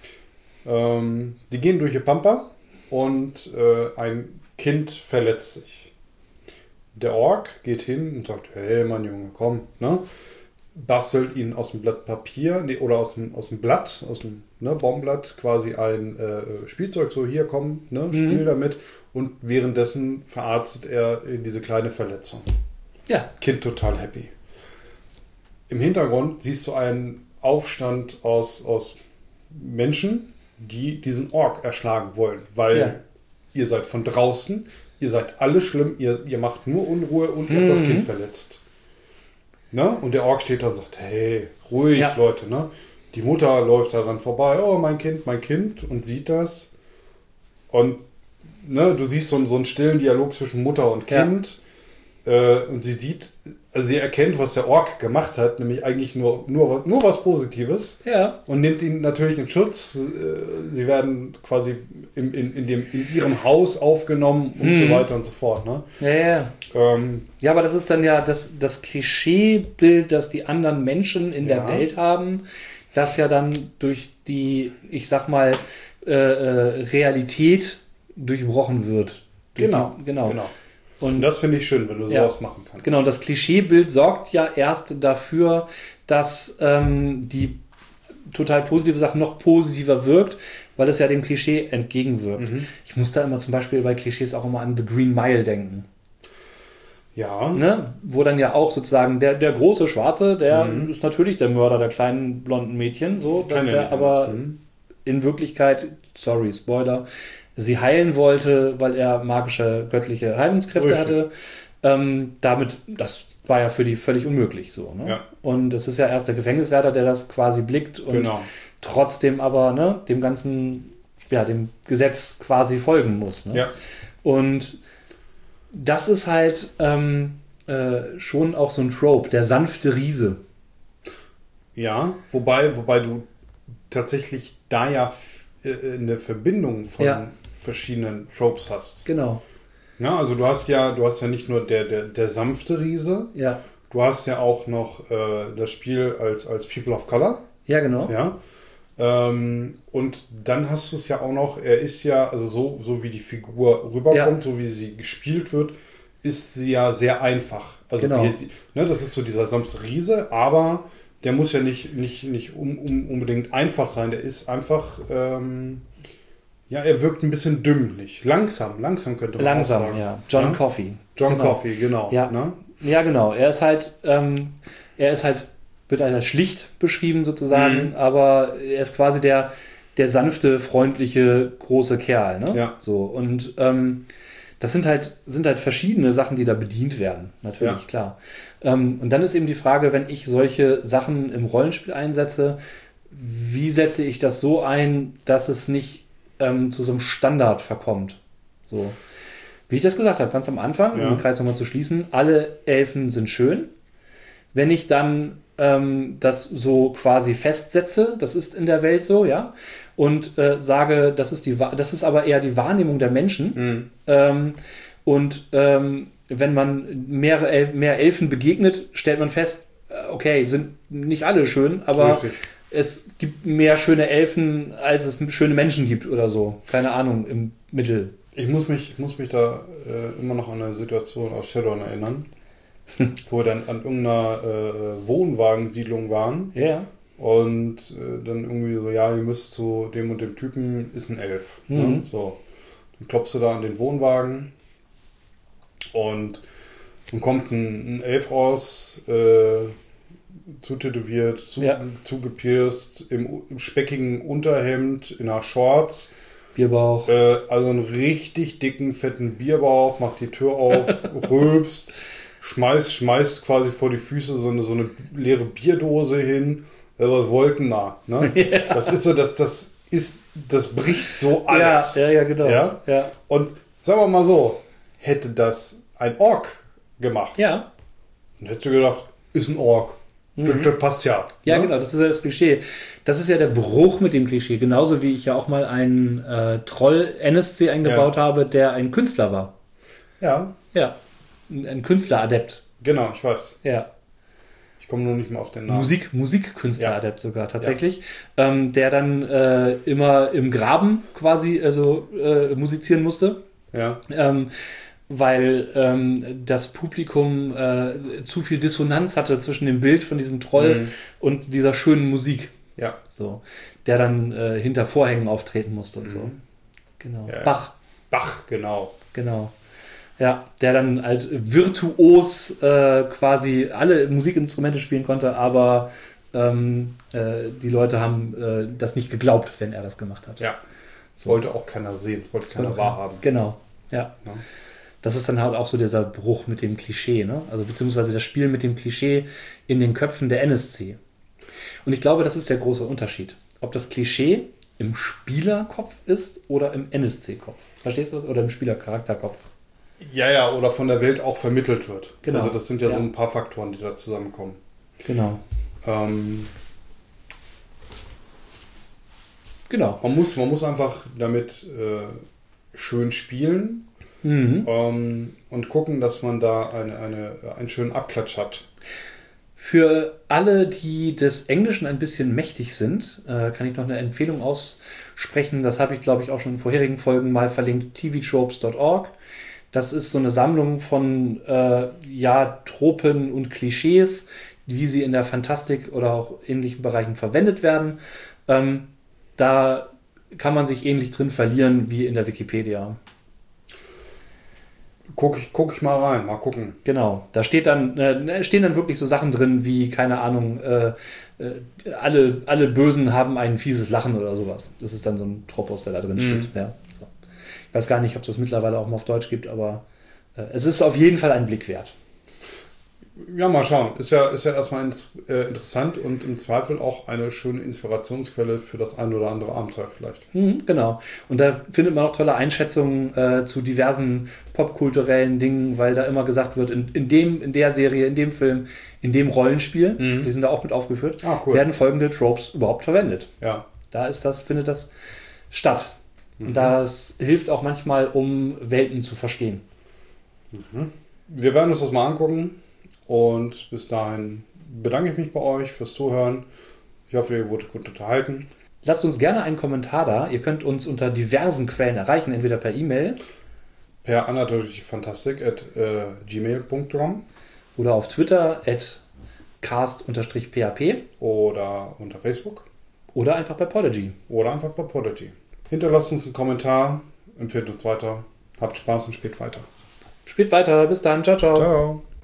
Die gehen durch die Pampa und ein Kind verletzt sich. Der Ork geht hin und sagt, hey Mann Junge, komm, ne? Bastelt ihn aus dem Blatt Papier oder aus dem Baumblatt quasi ein Spielzeug, so hier komm, ne, spiel damit, und währenddessen verarztet er diese kleine Verletzung. Ja. Kind total happy. Im Hintergrund siehst du einen Aufstand aus Menschen, die diesen Ork erschlagen wollen, weil ihr seid von draußen, ihr seid alle schlimm, ihr macht nur Unruhe und ihr habt das Kind verletzt. Ne? Und der Ork steht da und sagt, hey, ruhig, Leute. Ne? Die Mutter läuft daran vorbei, oh, mein Kind, und sieht das. Und du siehst so einen stillen Dialog zwischen Mutter und Kind. Und sie erkennt, was der Ork gemacht hat, nämlich eigentlich nur was Positives. Ja. Und nimmt ihn natürlich in Schutz. Sie werden quasi in ihrem Haus aufgenommen und so weiter und so fort. Ne? Ja. Ja, aber das ist dann ja das Klischeebild, das die anderen Menschen in der Welt haben, das ja dann durch die, ich sag mal, Realität durchbrochen wird. Genau. Und das finde ich schön, wenn du sowas machen kannst. Genau, das Klischeebild sorgt ja erst dafür, dass die total positive Sache noch positiver wirkt, weil es ja dem Klischee entgegenwirkt. Ich muss da immer zum Beispiel bei Klischees auch immer an The Green Mile denken. Ja. Ne? Wo dann ja auch sozusagen der große Schwarze, der ist natürlich der Mörder der kleinen blonden Mädchen, so, dass der aber in Wirklichkeit, sorry, Spoiler, sie heilen wollte, weil er magische, göttliche Heilungskräfte hatte. Das war ja für die völlig unmöglich so. Ne? Ja. Und es ist ja erst der Gefängniswärter, der das quasi blickt und trotzdem aber dem Ganzen dem Gesetz quasi folgen muss. Ne? Ja. Und das ist halt schon auch so ein Trope, der sanfte Riese. Ja, wobei du tatsächlich da ja eine Verbindung von verschiedenen Tropes hast. Genau. Ja, also du hast ja nicht nur der sanfte Riese, Ja. du hast ja auch noch das Spiel als People of Color. Ja, genau. Ja. Und dann hast du es ja auch noch, er ist ja, also so wie die Figur rüberkommt, so wie sie gespielt wird, ist sie ja sehr einfach. Also genau. Das ist so dieser sanfte Riese, aber der muss ja nicht unbedingt einfach sein. Der ist einfach, er wirkt ein bisschen dümmlich. Langsam könnte man auch sagen. Ja. John Coffey. John Coffey, genau. Ja. Ne? Ja, genau. Er ist halt, wird als schlicht beschrieben sozusagen, aber er ist quasi der sanfte, freundliche, große Kerl. Ne? Ja. So, und das sind halt verschiedene Sachen, die da bedient werden, natürlich, klar. Und dann ist eben die Frage, wenn ich solche Sachen im Rollenspiel einsetze, wie setze ich das so ein, dass es nicht zu so einem Standard verkommt? So. Wie ich das gesagt habe, ganz am Anfang, um den Kreis nochmal zu schließen, alle Elfen sind schön. Wenn ich dann das so quasi festsetze, das ist in der Welt so, ja, und sage, das ist aber eher die Wahrnehmung der Menschen. Wenn man mehr Elfen begegnet, stellt man fest, okay, sind nicht alle schön, aber es gibt mehr schöne Elfen, als es schöne Menschen gibt oder so. Keine Ahnung, im Mittel. Ich muss mich da immer noch an eine Situation aus Shadowrun erinnern, wo wir dann an irgendeiner Wohnwagensiedlung waren. Ja. Und dann irgendwie so, ja, ihr müsst zu dem und dem Typen, ist ein Elf. Ne? So. Dann klopfst du da an den Wohnwagen und dann kommt ein Elf raus, zutätowiert, zugepierst, im speckigen Unterhemd, in einer Shorts. Bierbauch. Also einen richtig dicken, fetten Bierbauch, macht die Tür auf, rülpst, schmeißt quasi vor die Füße so eine leere Bierdose hin. Was wollten da? Ne? Ja. Das ist so, das bricht so alles. Ja, genau. Ja? Ja. Und sagen wir mal so, hätte das ein Ork gemacht, dann hättest du gedacht, ist ein Ork. Das passt ja. Ja, ne? genau, das ist ja das Klischee. Das ist ja der Bruch mit dem Klischee. Genauso wie ich ja auch mal einen Troll NSC eingebaut habe, der ein Künstler war. Ja. Ja, ein Künstleradept. Genau, ich weiß. Ja. Ich komme nur nicht mal auf den Namen. Musikkünstleradept sogar tatsächlich. Ja. Der dann immer im Graben quasi musizieren musste. Ja. Weil das Publikum zu viel Dissonanz hatte zwischen dem Bild von diesem Troll und dieser schönen Musik. Ja. So, der dann hinter Vorhängen auftreten musste und so. Genau. Ja. Bach, genau. Genau. Ja, der dann als virtuos quasi alle Musikinstrumente spielen konnte, aber die Leute haben das nicht geglaubt, wenn er das gemacht hat. Ja. Das wollte auch keiner sehen, das wollte keiner wahrhaben. Genau, ja. Das ist dann halt auch so dieser Bruch mit dem Klischee, ne? Also beziehungsweise das Spiel mit dem Klischee in den Köpfen der NSC. Und ich glaube, das ist der große Unterschied. Ob das Klischee im Spielerkopf ist oder im NSC-Kopf. Verstehst du das? Oder im Spielercharakterkopf. Ja, oder von der Welt auch vermittelt wird. Genau. Also das sind ja so ein paar Faktoren, die da zusammenkommen. Genau. Genau. Man muss einfach damit schön spielen und gucken, dass man da einen schönen Abklatsch hat. Für alle, die des Englischen ein bisschen mächtig sind, kann ich noch eine Empfehlung aussprechen. Das habe ich, glaube ich, auch schon in vorherigen Folgen mal verlinkt. tvtropes.org. Das ist so eine Sammlung von Tropen und Klischees, wie sie in der Fantastik oder auch ähnlichen Bereichen verwendet werden. Da kann man sich ähnlich drin verlieren wie in der Wikipedia. Guck ich mal rein, mal gucken. Genau, da stehen dann wirklich so Sachen drin wie, keine Ahnung, alle Bösen haben ein fieses Lachen oder sowas. Das ist dann so ein Tropos, der da drin steht. Ja, so. Ich weiß gar nicht, ob es das mittlerweile auch mal auf Deutsch gibt, aber es ist auf jeden Fall ein Blick wert. Ja, mal schauen. Ist ja erstmal interessant und im Zweifel auch eine schöne Inspirationsquelle für das ein oder andere Abenteuer vielleicht. Genau. Und da findet man auch tolle Einschätzungen zu diversen popkulturellen Dingen, weil da immer gesagt wird, in der Serie, in dem Film, in dem Rollenspiel, die sind da auch mit aufgeführt, werden folgende Tropes überhaupt verwendet. Ja. Findet das statt. Und das hilft auch manchmal, um Welten zu verstehen. Wir werden uns das mal angucken. Und bis dahin bedanke ich mich bei euch fürs Zuhören. Ich hoffe, ihr wurdet gut unterhalten. Lasst uns gerne einen Kommentar da. Ihr könnt uns unter diversen Quellen erreichen, entweder per E-Mail. Per anatolyfantastik@gmail.com Oder auf Twitter @cast_php. Oder unter Facebook. Oder einfach bei Podigy. Hinterlasst uns einen Kommentar, empfehlt uns weiter. Habt Spaß und spielt weiter. Spielt weiter. Bis dann. Ciao, ciao. Ciao.